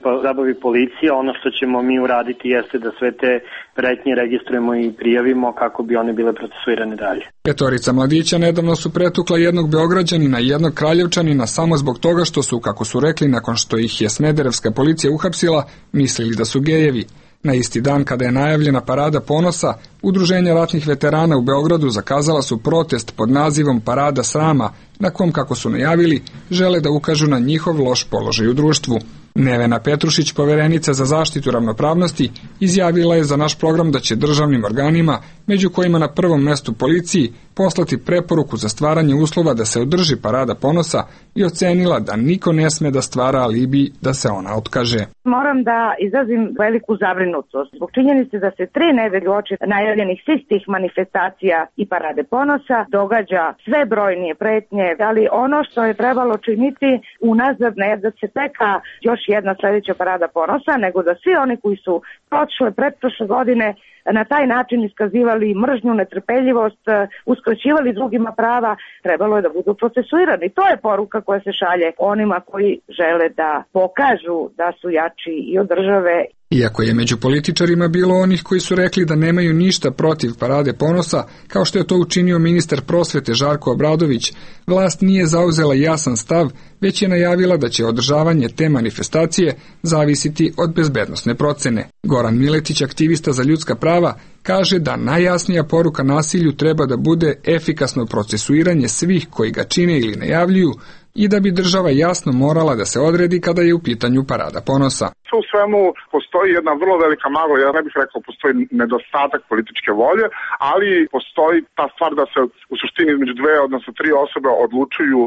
zabavi policija. Ono što ćemo mi uraditi jeste da sve te pretnje registrujemo i prijavimo kako bi one bile procesuirane dalje. 5 mladića nedavno su pretukla jednog Beograđanina i jednog Kraljevčanina samo zbog toga što su, kako su rekli nakon što ih je smederevska policija uhapsila, mislili da su gejevi. Na isti dan kada je najavljena Parada ponosa, Udruženja ratnih veterana u Beogradu zakazala su protest pod nazivom Parada srama, na kom, kako su najavili, žele da ukažu na njihov loš položaj u društvu. Nevena Petrušić, poverenica za zaštitu ravnopravnosti, izjavila je za naš program da će državnim organima, među kojima na prvom mestu policiji, poslati preporuku za stvaranje uslova da se održi Parada ponosa i ocenila da niko ne sme da stvara alibi da se ona otkaže. Moram da izrazim veliku zabrinutost zbog činjenice da se 3 nedelje uoči najavljenih svih tih manifestacija i Parade ponosa događa sve brojnije pretnje, ali ono što je trebalo činiti unazad ne da se teka još jedna sljedeća Parada ponosa, nego da svi oni koji su pretprošle godine na taj način iskazivali mržnju, netrpeljivost, uskraćivali drugima prava, trebalo je da budu procesuirani. To je poruka koja se šalje onima koji žele da pokažu da su jači i od države. Iako je među političarima bilo onih koji su rekli da nemaju ništa protiv Parade ponosa, kao što je to učinio ministar prosvete Žarko Obradović, vlast nije zauzela jasan stav, već je najavila da će održavanje te manifestacije zavisiti od bezbednosne procene. Goran Miletić, aktivista za ljudska prava, kaže da najjasnija poruka nasilju treba da bude efikasno procesuiranje svih koji ga čine ili najavljuju i da bi država jasno morala da se odredi kada je u pitanju Parada ponosa. U svemu postoji jedna vrlo velika magla, ja ne bih rekao postoji nedostatak političke volje, ali postoji ta stvar da se u suštini između 2, odnosno 3 osobe odlučuju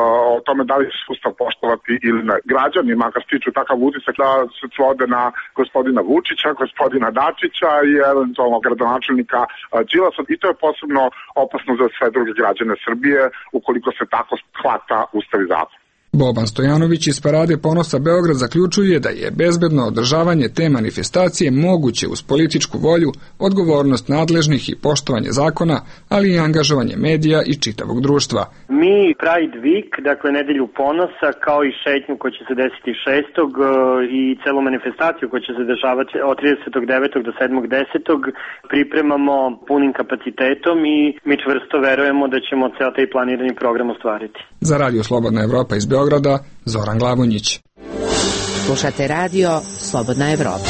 o tome da li će sustav poštovati ili ne. Građani makar stiču takav utisak da se svode na gospodina Vučića, gospodina Dačića i eventualno gradonačelnika Đilasa, i to je posebno opasno za sve druge građane Srbije ukoliko se tako hvata Ustav i zakon. Boban Stojanović iz Parade ponosa Beograd zaključuje da je bezbedno održavanje te manifestacije moguće uz političku volju, odgovornost nadležnih i poštovanje zakona, ali i angažovanje medija i čitavog društva. Mi Pride Week, dakle nedelju ponosa, kao i šetnju koja će se desiti 6. i celu manifestaciju koja će se dešavati od 39. do 7.10. pripremamo punim kapacitetom i mi čvrsto verujemo da ćemo ceo taj planirani program ostvariti. Za Radio Slobodna Evropa iz Beograda, Zoran Glavonjić. Slušate radio Slobodna Evropa.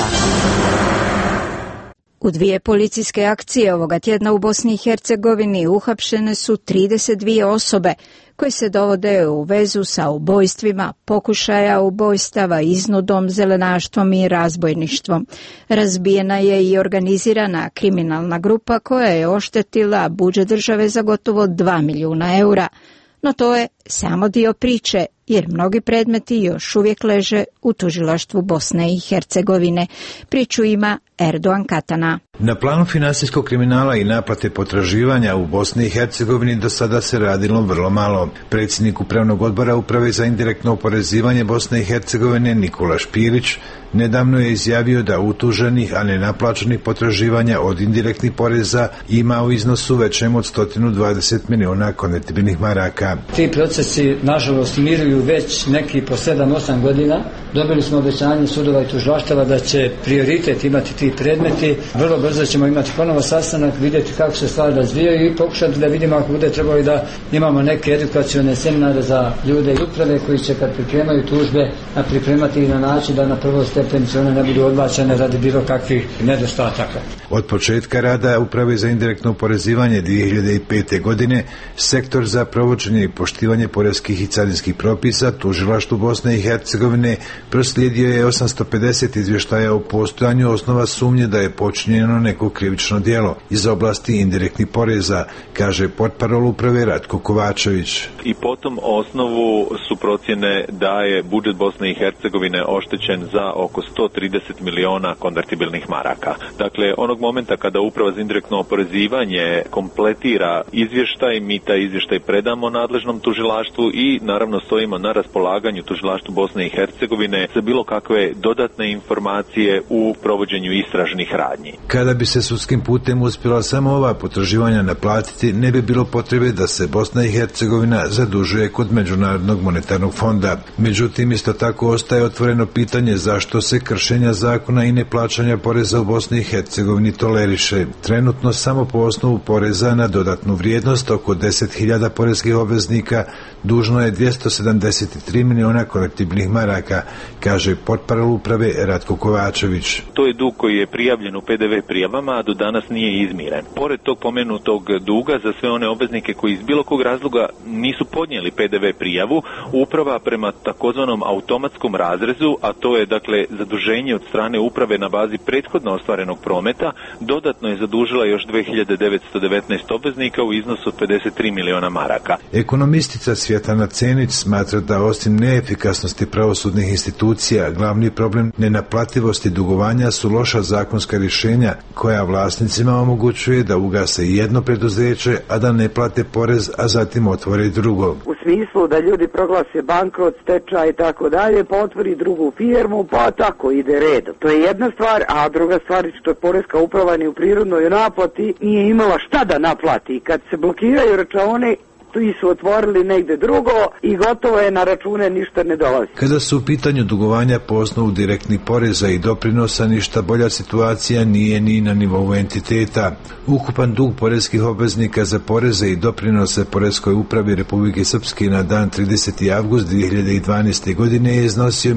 U 2 policijske akcije ovoga tjedna u Bosni i Hercegovini uhapšene su 32 osobe koje se dovode u vezu sa ubojstvima, pokušaja ubojstava, iznudom, zelenaštvom i razbojništvom. Razbijena je i organizirana kriminalna grupa koja je oštetila budžet države za gotovo 2 milijuna eura. No to je samo dio priče, jer mnogi predmeti još uvijek leže u tužilaštvu Bosne i Hercegovine. Priču ima Erdogan Katana. Na planu finansijskog kriminala i naplate potraživanja u Bosni i Hercegovini do sada se radilo vrlo malo. Predsjednik Upravnog odbora Uprave za indirektno oporezivanje Bosne i Hercegovine Nikola Špirić nedavno je izjavio da utuženih, a nenaplaćenih potraživanja od indirektnih poreza ima u iznosu većem od 120 miliona konvertibilnih maraka. Ti procesi, nažalost, miruju već neki po 7-8 godina. Dobili smo obećanje sudova i tužilaštava da će prioritet imati ti predmeti. Vrlo brzo ćemo imati ponovo sastanak, vidjeti kako se stvari razvijaju i pokušati da vidimo ako bude trebalo da imamo neke edukacione seminare za ljude i uprave koji će kad pripremaju tužbe pripremati ih na način da na prvoj stepenici one ne budu odbačene radi bilo kakvih nedostataka. Od početka rada Uprave za indirektno oporezivanje 2005. godine sektor za provođenje i poštivanje poreskih i carinskih propisa tužilaštvu Bosne i Hercegovine proslijedio je 850 izvještaja o postojanju osnova sumnje da je počinjeno neko krivično djelo iz oblasti indirektnih poreza, kaže portparol uprave Ratko Kovačević. I potom osnovu su procjene da je budžet Bosne i Hercegovine oštećen za oko 130 miliona konvertibilnih maraka. Dakle, onog momenta kada Uprava za indirektno oporezivanje kompletira izvještaj, mi taj izvještaj predamo nadležnom tužilaštvu i naravno stojimo stojimo na raspolaganju tužilaštvu Bosne i Hercegovine za bilo kakve dodatne informacije u provođenju istražnih radnji. Kada bi se sudskim putem uspjela samo ova potraživanja naplatiti, ne bi bilo potrebe da se Bosna i Hercegovina zadužuje kod Međunarodnog monetarnog fonda. Međutim, isto tako ostaje otvoreno pitanje zašto se kršenja zakona i neplaćanja poreza u Bosni i Hercegovini toleriše. Trenutno samo po osnovu poreza na dodatnu vrijednost oko 10.000 porezkih obveznika dužno je 273 miliona konvertibilnih maraka, kaže portparol uprave Ratko Kovačević. To je dug koji je prijavljen u PDV prijavama, a do danas nije izmiren. Pored tog pomenutog duga za sve one obveznike koji iz bilo kog razloga nisu podnijeli PDV prijavu, uprava prema takozvanom automatskom razrezu, a to je dakle zaduženje od strane uprave na bazi prethodno ostvarenog prometa, dodatno je zadužila još 2919 obveznika u iznosu od 53 miliona maraka. Ekonomistica Svjetlana Cenić smatra da osim neefikasnosti pravosudnih institucija, glavni problem nenaplativosti dugovanja su loša zakonska rješenja koja vlasnicima omogućuje da ugase jedno preduzeće, a da ne plate porez, a zatim otvore drugo. U smislu da ljudi proglase bankrot, stečaj i tako dalje, pa otvori drugu firmu, pa tako ide redom. To je jedna stvar, a druga stvar je što je poreska uprava ni u prirodnoj naplati nije imala šta da naplati. Kad se blokiraju računi, tu su otvorili negde drugo i gotovo je, na račune ništa ne dolazi. Kada su u pitanju dugovanja po osnovu direktnih poreza i doprinosa, ništa bolja situacija nije ni na nivou entiteta. Ukupan dug poreskih obveznika za poreze i doprinose Poreskoj upravi Republike Srpske na dan 30. avgust 2012. godine je iznosio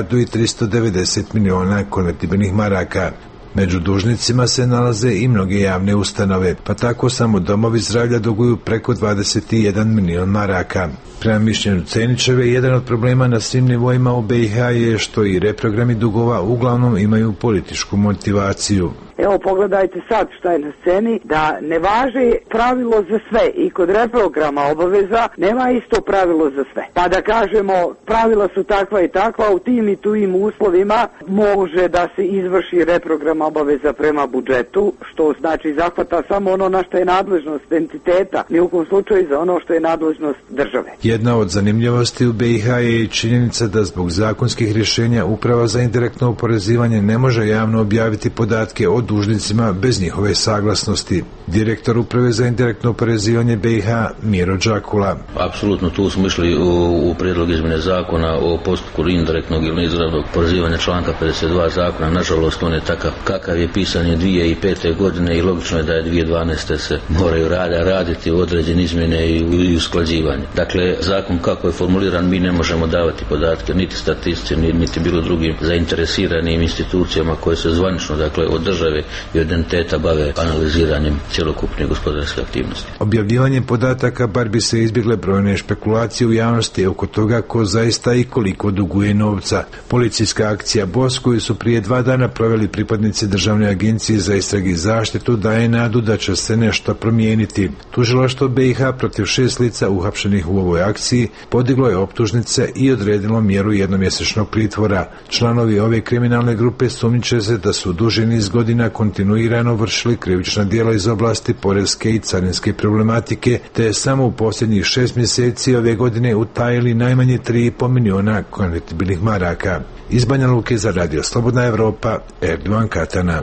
1.390 miliona konvertibilnih maraka. Među dužnicima se nalaze i mnoge javne ustanove, pa tako samo domovi zdravlja duguju preko 21 milion maraka. Prema mišljenju Cenićeve, jedan od problema na svim nivoima u BiH je što i reprogrami dugova uglavnom imaju političku motivaciju. Evo pogledajte sad šta je na sceni, da ne važi pravilo za sve i kod reprograma obaveza nema isto pravilo za sve. Pa da kažemo pravila su takva i takva, u tim i tuim uslovima može da se izvrši reprogram obaveza prema budžetu, što znači zahvata samo ono na što je nadležnost entiteta, ni u kom slučaju za ono što je nadležnost države. Jedna od zanimljivosti u BiH je i činjenica da zbog zakonskih rješenja Uprava za indirektno oporezivanje ne može javno objaviti podatke o dužnicima bez njihove saglasnosti. Direktor Uprave za indirektno oporezivanje BiH Miro Đakula. Apsolutno tu smo išli u prijedlog izmjene zakona o postupku indirektnog ili neizravnog oporezivanja članka 52 zakona. Nažalost on je takav kakav je pisan je 2005. godine i logično je da je 2012. se moraju raditi određene izmjene i usklađivanje. Dakle, zakon kako je formuliran, mi ne možemo davati podatke niti statistici, niti bilo drugim zainteresiranim institucijama koje se zvanično, dakle, od države i od entiteta bave analiziranjem cjelokupne gospodarske aktivnosti. Objavljivanjem podataka bar bi se izbjegle brojne špekulacije u javnosti oko toga ko zaista i koliko duguje novca. Policijska akcija BOS koju su prije 2 dana proveli pripadnici Državne agencije za istrage i zaštitu daje nadu da će se nešto promijeniti. Tužilaštvo BiH protiv 6 lica uhapšenih u ovoj akciji podiglo je optužnice i odredilo mjeru jednomjesečnog pritvora. Članovi ove kriminalne grupe sumnjiče se da su duži niz godina kontinuirano vršili krivična djela iz oblasti poreske i carinske problematike, te je samo u posljednjih 6 mjeseci ove godine utajili najmanje 3,5 miliona konvertibilnih maraka. Iz Banja Luke za Radio Slobodna Evropa, Erdovan Katana.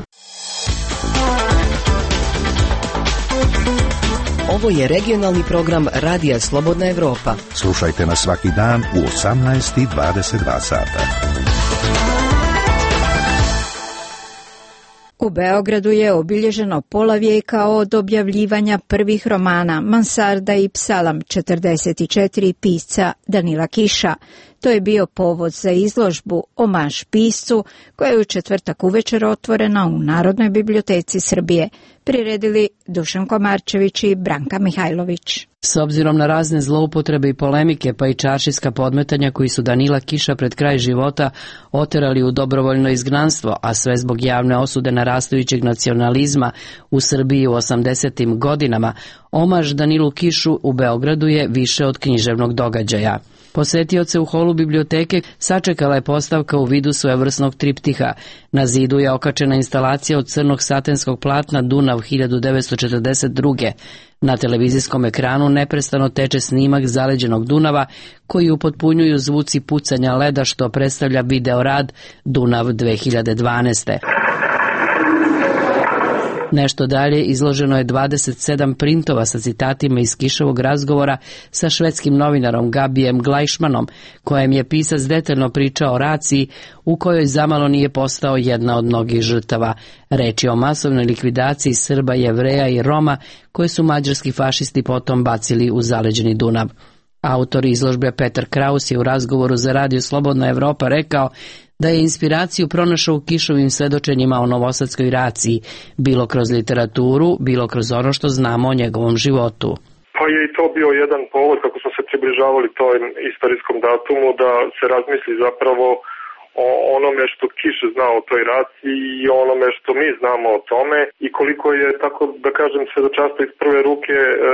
Ovo je regionalni program Radija Slobodna Evropa. Slušajte nas svaki dan u 18:22 sata. U Beogradu je obilježeno pola vijeka od objavljivanja prvih romana Mansarda i Psalam 44 pisca Danila Kiša. To je bio povod za izložbu Omaž piscu, koja je u četvrtak uvečer otvorena u Narodnoj biblioteci Srbije. Priredili Dušan Komarčević i Branka Mihajlović. S obzirom na razne zloupotrebe i polemike, pa i čaršijska podmetanja koji su Danila Kiša pred kraj života oterali u dobrovoljno izgnanstvo, a sve zbog javne osude narastajućeg nacionalizma u Srbiji u 80. godinama, Omaž Danilu Kišu u Beogradu je više od književnog događaja. Posetioce u holu biblioteke sačekala je postavka u vidu svojevrsnog triptiha. Na zidu je okačena instalacija od crnog satenskog platna Dunav 1942. Na televizijskom ekranu neprestano teče snimak zaleđenog Dunava koji upotpunjuju zvuci pucanja leda što predstavlja videorad Dunav 2012. Nešto dalje izloženo je 27 printova sa citatima iz Kišovog razgovora sa švedskim novinarom Gabijem Glajšmanom, kojem je pisac detaljno pričao o raciji u kojoj zamalo nije postao jedna od mnogih žrtava. Reč je o masovnoj likvidaciji Srba, Jevreja i Roma koje su mađarski fašisti potom bacili u zaleđeni Dunav. Autor izložbe Petar Kraus je u razgovoru za Radio Slobodna Evropa rekao da je inspiraciju pronašao u Kišovim svedočenjima o novosadskoj raciji, bilo kroz literaturu, bilo kroz ono što znamo o njegovom životu. Pa je i to bio jedan povod kako smo se približavali tom istorijskom datumu da se razmisli zapravo o onome što Kiš zna o toj raciji i onome što mi znamo o tome i koliko je, tako da kažem, svedočanstvo iz prve ruke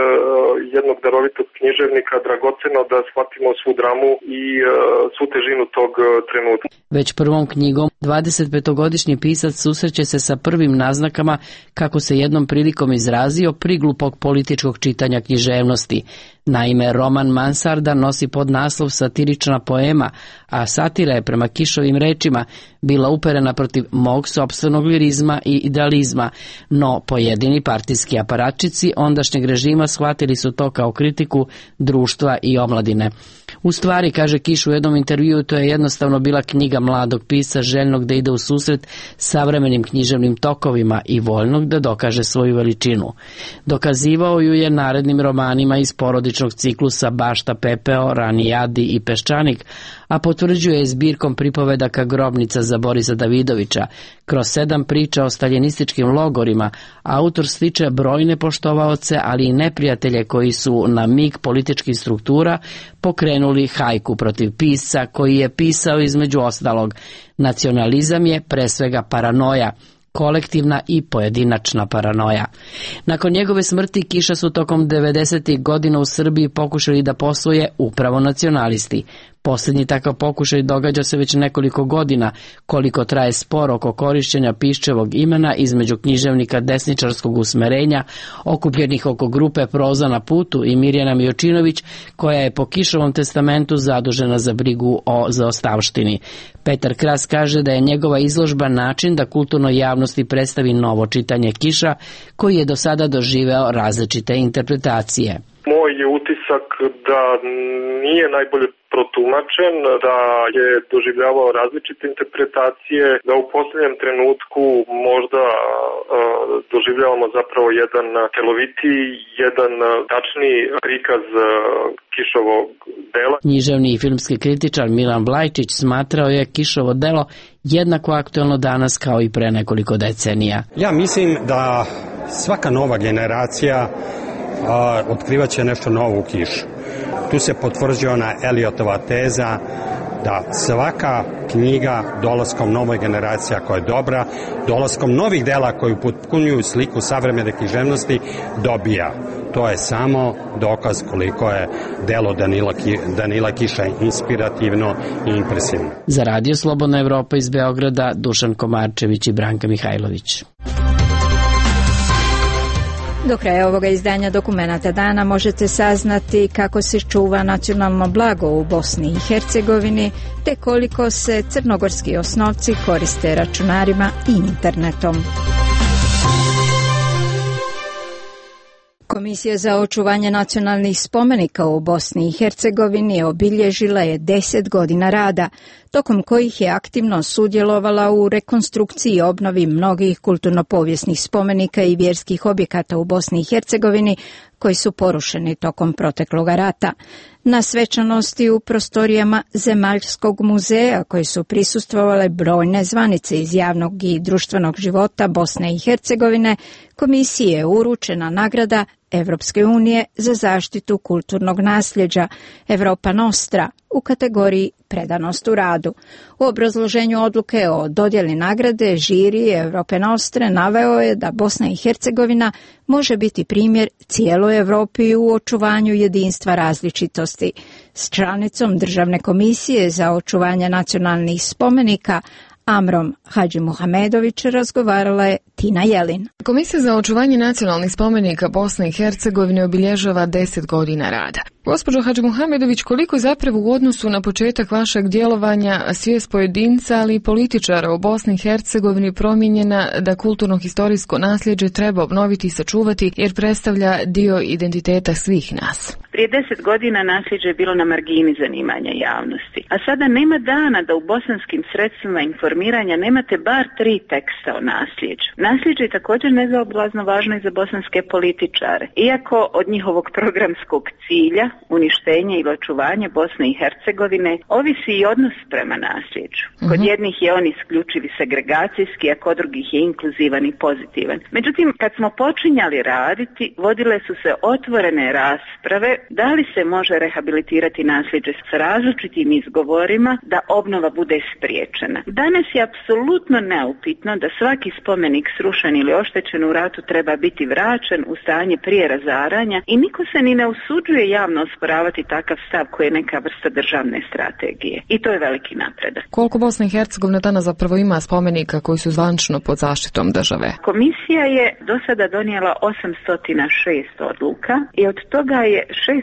jednog darovitog književnika dragoceno da shvatimo svu dramu i svu težinu tog trenutka. Već prvom knjigom 25-godišnji pisac susreće se sa prvim naznakama, kako se jednom prilikom izrazio, priglupog političkog čitanja književnosti. Naime, roman Mansarda nosi podnaslov satirična poema, a satira je prema Kišovim rečima bila uperena protiv mog sopstvenog lirizma i idealizma, no pojedini partijski aparatčici ondašnjeg režima shvatili su to kao kritiku društva i omladine. U stvari, kaže Kiš u jednom intervjuu, to je jednostavno bila knjiga mladog pisca željnog da ide u susret savremenim književnim tokovima i voljnog da dokaže svoju veličinu. Dokazivao ju je narednim romanima iz porodičnog ciklusa Bašta Pepeo, Rani Jadi i Peščanik, a potvrđuje je zbirkom pripovedaka Grobnica za Borisa Davidovića. Kroz 7 priča o staljinističkim logorima autor stiče brojne poštovaoce, ali i neprijatelje koji su na mig političkih struktura pokrenuli hajku protiv pisca koji je pisao između ostalog: nacionalizam je pre svega paranoja, kolektivna i pojedinačna paranoja. Nakon njegove smrti Kiša su tokom 90. godina u Srbiji pokušali da posvoje upravo nacionalisti. Posljednji takav pokušaj događa se već nekoliko godina, koliko traje spor oko korišćenja Piščevog imena između književnika desničarskog usmerenja, okupljenih oko grupe Proza na putu, i Mirjana Mijočinović, koja je po Kišovom testamentu zadužena za brigu o zaostavštini. Petar Kras kaže da je njegova izložba način da kulturnoj javnosti predstavi novo čitanje Kiša, koji je do sada doživeo različite interpretacije. Moj je utisak da nije najbolje protumačen, da je doživljavao različite interpretacije, da u posljednjem trenutku možda doživljavamo zapravo jedan celovitiji, jedan tačniji prikaz Kišovog dela. Književni i filmski kritičar Milan Vlajčić smatrao je Kišovo delo jednako aktuelno danas kao i pre nekoliko decenija. Ja mislim da svaka nova generacija otkrivaće nešto novo u Kišu. Tu se potvrđuje ona Eliotova teza da svaka knjiga dolaskom nove generacija koja je dobra, dolaskom novih dela koji potpunjuju sliku savremene književnosti dobija. To je samo dokaz koliko je delo Danila Kiša inspirativno i impresivno. Za Radio Slobodna Evropa iz Beograda, Dušan Komarčević i Branka Mihajlović. Do kraja ovoga izdanja Dokumenata dana možete saznati kako se čuva nacionalno blago u Bosni i Hercegovini, te koliko se crnogorski osnovci koriste računarima i internetom. Komisija za očuvanje nacionalnih spomenika u Bosni i Hercegovini obilježila je 10 godina rada, tokom kojih je aktivno sudjelovala u rekonstrukciji i obnovi mnogih kulturno-povijesnih spomenika i vjerskih objekata u Bosni i Hercegovini koji su porušeni tokom protekloga rata. Na svečanosti u prostorijama Zemaljskog muzeja, koji su prisustvovale brojne zvanice iz javnog i društvenog života Bosne i Hercegovine, komisiji je uručena nagrada Evropske unije za zaštitu kulturnog nasljeđa Europa Nostra u kategoriji predanost u radu. U obrazloženju odluke o dodjeli nagrade žiri Europe Nostre naveo je da Bosna i Hercegovina može biti primjer cijeloj Europi u očuvanju jedinstva različitosti. S članicom Državne komisije za očuvanje nacionalnih spomenika Amrom Hadžimuhamedović razgovarala je Tina Jelin. Komisija za očuvanje nacionalnih spomenika Bosne i Hercegovine obilježava 10 godina rada. Gospođo Hadžimuhamedović, koliko zapravo u odnosu na početak vašeg djelovanja svijest pojedinca, ali i političara u Bosni i Hercegovini promijenjena da kulturno-historijsko nasljeđe treba obnoviti i sačuvati jer predstavlja dio identiteta svih nas? Prije 10 godina nasljeđe je bilo na margini zanimanja javnosti, a sada nema dana da u bosanskim sredstvima informiranja nemate bar 3 teksta o nasljeđu. Nasljeđe je također nezaobilazno važno i za bosanske političare, iako od njihovog programskog cilja, uništenje ili očuvanje Bosne i Hercegovine, ovisi i odnos prema nasljeđu. Kod jednih je on isključivi segregacijski, a kod drugih je inkluzivan i pozitivan. Međutim, kad smo počinjali raditi, vodile su se otvorene rasprave da li se može rehabilitirati nasljeđe s različitim izgovorima da obnova bude spriječena. Danas je apsolutno neupitno da svaki spomenik srušen ili oštećen u ratu treba biti vraćen u stanje prije razaranja i niko se ni ne usuđuje javno osporavati takav stav koji je neka vrsta državne strategije. I to je veliki napredak. Koliko Bosna i Hercegovina danas zapravo ima spomenika koji su zvančno pod zaštitom države? Komisija je do sada donijela 806 odluka i od toga je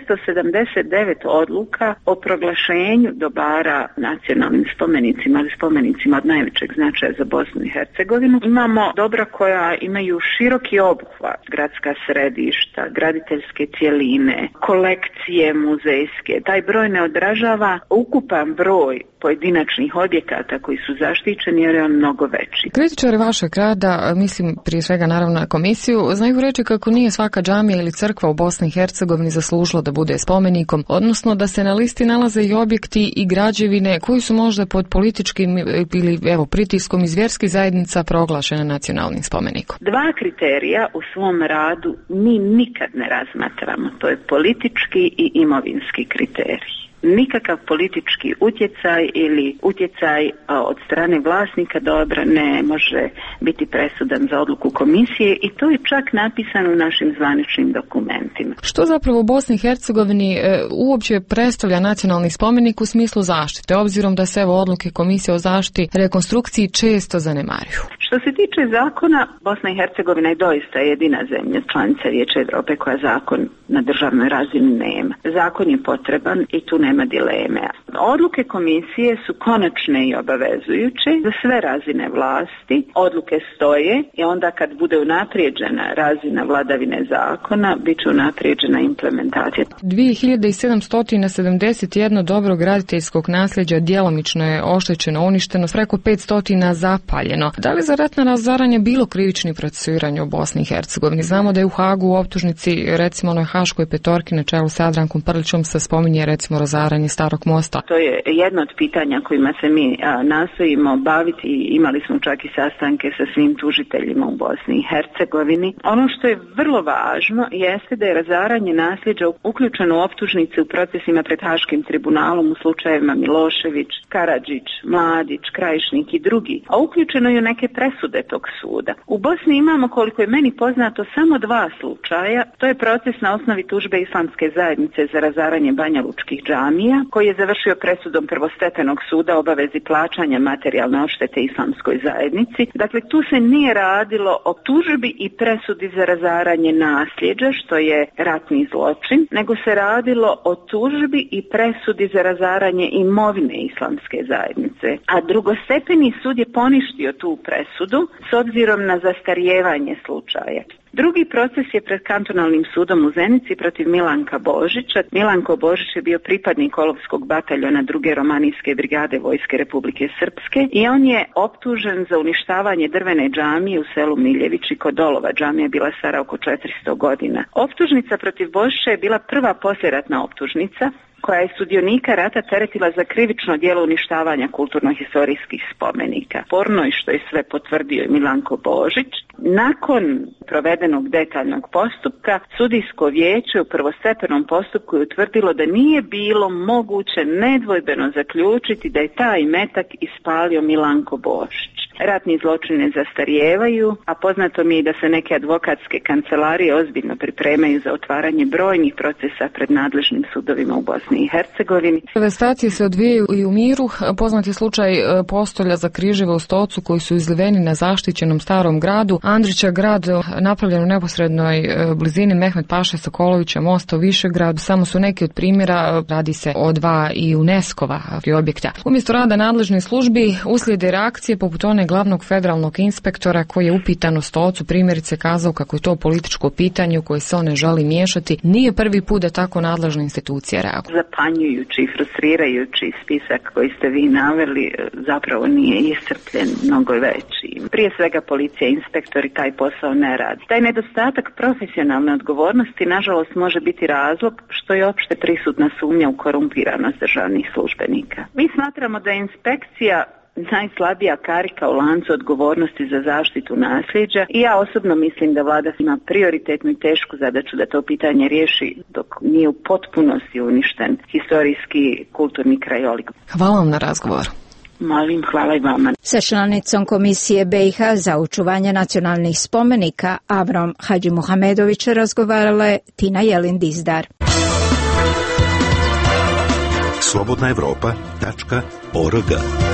679 odluka o proglašenju dobara nacionalnim spomenicima ili spomenicima od najvećeg značaja za Bosnu i Hercegovinu. Imamo dobra koja imaju široki obuhvat, gradska središta, graditeljske cjeline, kolekcije muzejske. Taj broj ne odražava ukupan broj pojedinačnih objekata koji su zaštićeni jer je on mnogo veći. Kritičari vašeg rada, mislim prije svega naravno na komisiju, znaju reći kako nije svaka džamija ili crkva u Bosni i Hercegovini zaslužila da bude spomenikom, odnosno da se na listi nalaze i objekti i građevine koji su možda pod političkim ili pritiskom iz vjerskih zajednica proglašene nacionalnim spomenikom. 2 kriterija u svom radu mi nikad ne razmatramo, to je politički i imovinski kriterij. Nikakav politički utjecaj ili utjecaj od strane vlasnika dobra ne može biti presudan za odluku komisije i to je čak napisano u našim zvaničnim dokumentima. Što zapravo u Bosni i Hercegovini uopće predstavlja nacionalni spomenik u smislu zaštite, obzirom da se odluke Komisije o zaštiti rekonstrukciji često zanemaruju? Što se tiče zakona, Bosna i Hercegovina je doista jedina zemlja članica Vijeća Europe koja zakon na državnoj razini nema. Zakon je potreban i tu nema dileme. Odluke komisije su konačne i obavezujuće za sve razine vlasti. Odluke stoje i onda kad bude unaprijeđena razina vladavine zakona, bit će unaprijeđena implementacija. 2771 dobro graditeljskog nasljeđa djelomično je oštećeno, uništeno, preko 500 zapaljeno. Da li za ratno razaranje bilo krivični procesuiranje u Bosni i Hercegovini? Znamo da je u Hagu u optužnici, recimo onoj haškoj petorki na čelu s Jadrankom Prlićom, se spominje recimo razaranje Starog mosta. To je jedno od pitanja kojima se mi nastojimo baviti i imali smo čak i sastanke sa svim tužiteljima u Bosni i Hercegovini. Ono što je vrlo važno jeste da je razaranje nasljeđa uključeno u optužnice u procesima pred Haškim tribunalom u slučajevima Milošević, Karadžić, Mladić, Krajišnik i drugi, a uključeno je u neke presude tog suda. U Bosni imamo, koliko je meni poznato, samo 2 slučaja. To je proces na osnovi tužbe Islamske zajednice za razaranje banjalučkih džamija, koji je završio presudom prvostepenog suda obavezi plaćanja materijalne odštete Islamskoj zajednici. Dakle, tu se nije radilo o tužbi i presudi za razaranje nasljeđa, što je ratni zločin, nego se radilo o tužbi i presudi za razaranje imovine Islamske zajednice. A drugostepeni sud je poništio tu presudu s obzirom na zastarijevanje slučaja. Drugi proces je pred kantonalnim sudom u Zenici protiv Milanka Božića. Milanko Božić je bio pripadnik Olovskog bataljona 2. romanijske brigade Vojske Republike Srpske i on je optužen za uništavanje drvene džamije u selu Miljevići kod Dolova. Džamija je bila stara oko 400 godina. Optužnica protiv Božića je bila prva poslijeratna optužnica koja je sudionika rata teretila za krivično djelo uništavanja kulturno-historijskih spomenika. Sporno je što je sve potvrdio Milanko Božić. Nakon provedenog detaljnog postupka, sudijsko vijeće u prvostepenom postupku je utvrdilo da nije bilo moguće nedvojbeno zaključiti da je taj metak ispalio Milanko Božić. Ratni zločine zastarijevaju, a poznato mi je da se neke advokatske kancelarije ozbiljno pripremaju za otvaranje brojnih procesa pred nadležnim sudovima u Bosni i Hercegovini. Arestacije se odvijaju i u miru. Poznati slučaj postolja za križeve u Stocu koji su izliveni na zaštićenom starom gradu. Andrića grad napravljen u neposrednoj blizini Mehmet Paše Sokolovića mosta u Višegradu. Samo su neki od primjera, radi se o 2 i UNESCO-va objekta. Umjesto rada nadležnih službi uslijede reakcije poput one glavnog federalnog inspektora koji je upitan u Stocu primjerice kazao kako je to političko pitanje u koje se on ne želi miješati. Nije prvi put da tako nadležne institucije reaguju. Zapanjujući i frustrirajući spisak koji ste vi naveli zapravo nije iscrpljen, mnogo veći. Prije svega policija i inspektori taj posao ne radi. Taj nedostatak profesionalne odgovornosti nažalost može biti razlog što je opšte prisutna sumnja u korumpiranost državnih službenika. Mi smatramo da je inspekcija najslabija karika u lancu odgovornosti za zaštitu nasljeđa i ja osobno mislim da vlada ima prioritetnu i tešku zadaću da to pitanje riješi dok nije u potpunosti uništen historijski kulturni krajolik. Hvala vam na razgovor. Molim, hvala i vama. Sa članicom Komisije BiH za očuvanje nacionalnih spomenika Avrom Hadžimuhamedović razgovarala je Tina Jelin-Dizdar. slobodnaevropa.org.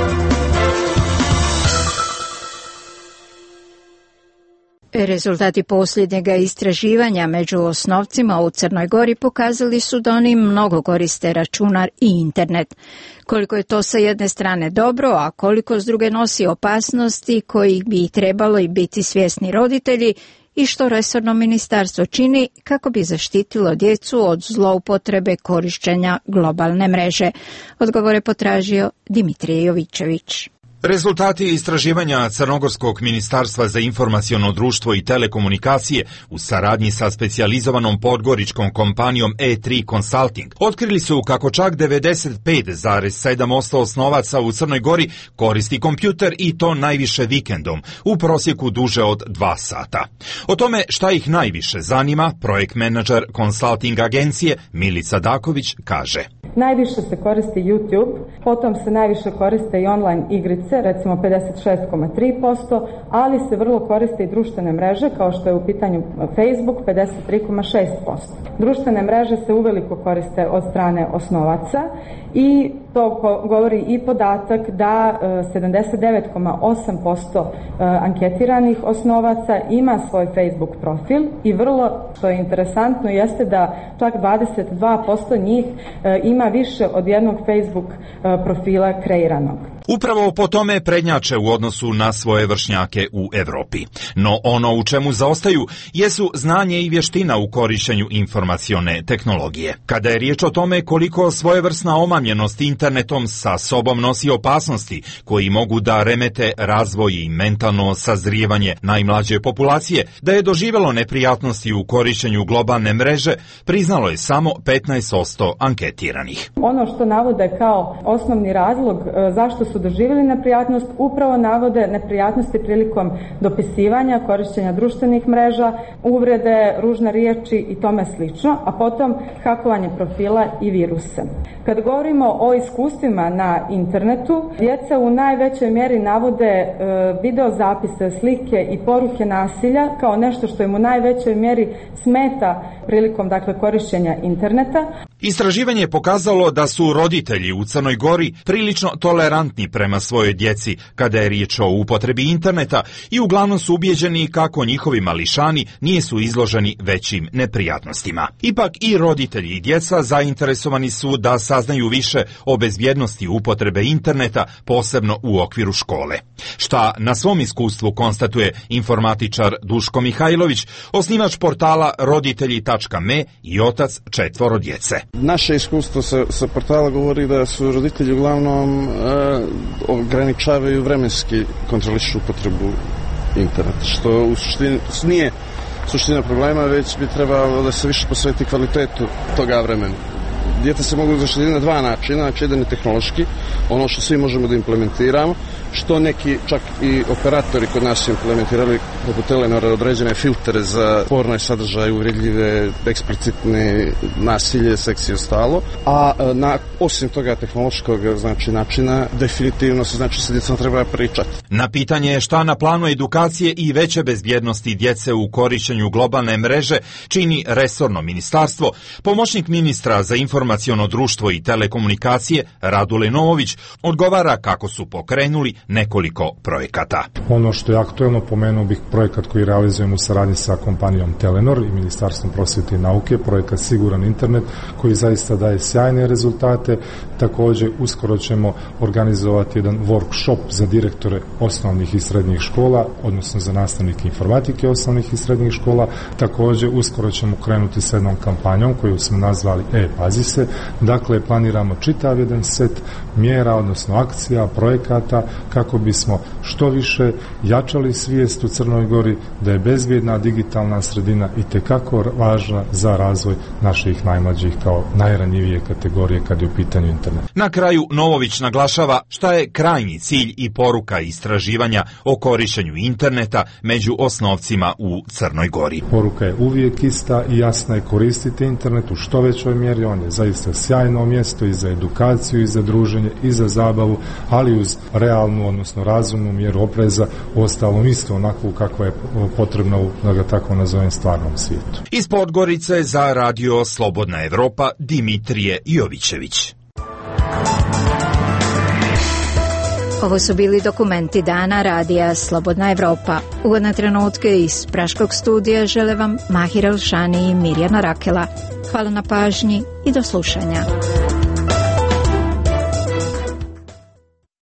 Rezultati posljednjega istraživanja među osnovcima u Crnoj Gori pokazali su da oni mnogo koriste računar i internet. Koliko je to sa jedne strane dobro, a koliko s druge nosi opasnosti kojih bi trebalo i biti svjesni roditelji i što resorno ministarstvo čini kako bi zaštitilo djecu od zloupotrebe korištenja globalne mreže. Odgovore potražio Dimitrije Jovićević. Rezultati istraživanja Crnogorskog ministarstva za informaciono društvo i telekomunikacije u saradnji sa specijalizovanom podgoričkom kompanijom E3 Consulting otkrili su kako čak 95,7% osnovaca u Crnoj Gori koristi kompjuter i to najviše vikendom, u prosjeku duže od 2 sata. O tome šta ih najviše zanima, projekt menadžer konsulting agencije Milica Daković kaže. Najviše se koristi YouTube, potom se najviše koriste i online igrice, recimo 56,3%, ali se vrlo koriste i društvene mreže, kao što je u pitanju Facebook, 53,6%. Društvene mreže se uveliko koriste od strane osnovaca i to govori i podatak da 79,8% anketiranih osnovaca ima svoj Facebook profil i vrlo, što je interesantno, jeste da čak 22% njih ima više od jednog Facebook profila kreiranog. Upravo po tome prednjače u odnosu na svoje vršnjake u Europi. No ono u čemu zaostaju jesu znanje i vještina u korištenju informacione tehnologije. Kada je riječ o tome koliko svojevrsna omamljenost internetom sa sobom nosi opasnosti koji mogu da remete razvoj i mentalno sazrijevanje najmlađe populacije, da je doživjelo neprijatnosti u korištenju globalne mreže, priznalo je samo 15% anketiranih. Ono što navode kao osnovni razlog zašto su doživjeli neprijatnost, upravo navode neprijatnosti prilikom dopisivanja, korištenja društvenih mreža, uvrede, ružne riječi i tome slično, a potom hakovanje profila i viruse. Kad govorimo o iskustvima na internetu, djeca u najvećoj mjeri navode videozapise, slike i poruke nasilja kao nešto što im u najvećoj mjeri smeta prilikom korištenja interneta. Istraživanje je pokazalo da su roditelji u Crnoj Gori prilično tolerantni prema svojoj djeci kada je riječ o upotrebi interneta i uglavnom su ubijeđeni kako njihovi mališani nisu izloženi većim neprijatnostima. Ipak i roditelji i djeca zainteresovani su da saznaju više o bezbjednosti upotrebe interneta, posebno u okviru škole. Šta na svom iskustvu konstatuje informatičar Duško Mihajlović, osnivač portala roditelji.me i otac 4 djece. Naše iskustvo sa portala govori da su roditelji uglavnom ograničavaju vremenski kontrolišu upotrebu interneta, što u suštini nije suština problema, već bi trebalo da se više posveti kvalitetu toga vremena. Dijete se mogu zaštititi na dva načina, znači jedan je tehnološki, ono što svi možemo da implementiramo, što neki čak i operatori kod nas su implementirali poput Telenora određene filtere za porne sadržaje, uvredljive, eksplicitne, nasilje, seks i ostalo, a osim toga tehnološkog znači načina definitivno se znači sa djecom treba pričati. Na pitanje šta na planu edukacije i veće bezbjednosti djece u korišćenju globalne mreže čini resorno ministarstvo, pomoćnik ministra za informaciono društvo i telekomunikacije Radule Novović odgovara kako su pokrenuli nekoliko projekata. Ono što je aktuelno, pomenuo bih projekat koji realizujemo u saradnji sa kompanijom Telenor i Ministarstvom prosvjete i nauke, projekat Siguran internet koji zaista daje sjajne rezultate. Također uskoro ćemo organizovati jedan workshop za direktore osnovnih i srednjih škola, odnosno za nastavnike informatike osnovnih i srednjih škola. Također uskoro ćemo krenuti s jednom kampanjom koju smo nazvali Pazi se. Dakle, planiramo čitav jedan set mjera, odnosno akcija, projekata kako bismo što više jačali svijest u Crnoj Gori da je bezbjedna digitalna sredina itekako važna za razvoj naših najmlađih kao najranjivije kategorije kad je u pitanju internet. Na kraju Novović naglašava šta je krajnji cilj i poruka istraživanja o korišćenju interneta među osnovcima u Crnoj Gori. Poruka je uvijek ista i jasna je: koristite internet u što većoj mjeri, on je zaista sjajno mjesto i za edukaciju i za druženje i za zabavu, ali uz realnu, odnosno razumnu mjeru opreza, uostalom isto onako kako je potrebno u, da ga tako nazovem, stvarnom svijetu. Iz Podgorice za Radio Slobodna Evropa Dimitrije Jovićević. Ovo su bili dokumenti dana Radija Slobodna Evropa. Uvodne trenutke iz Praškog studija žele vam Mahir Elšani i Mirjana Rakela. Hvala na pažnji i do slušanja.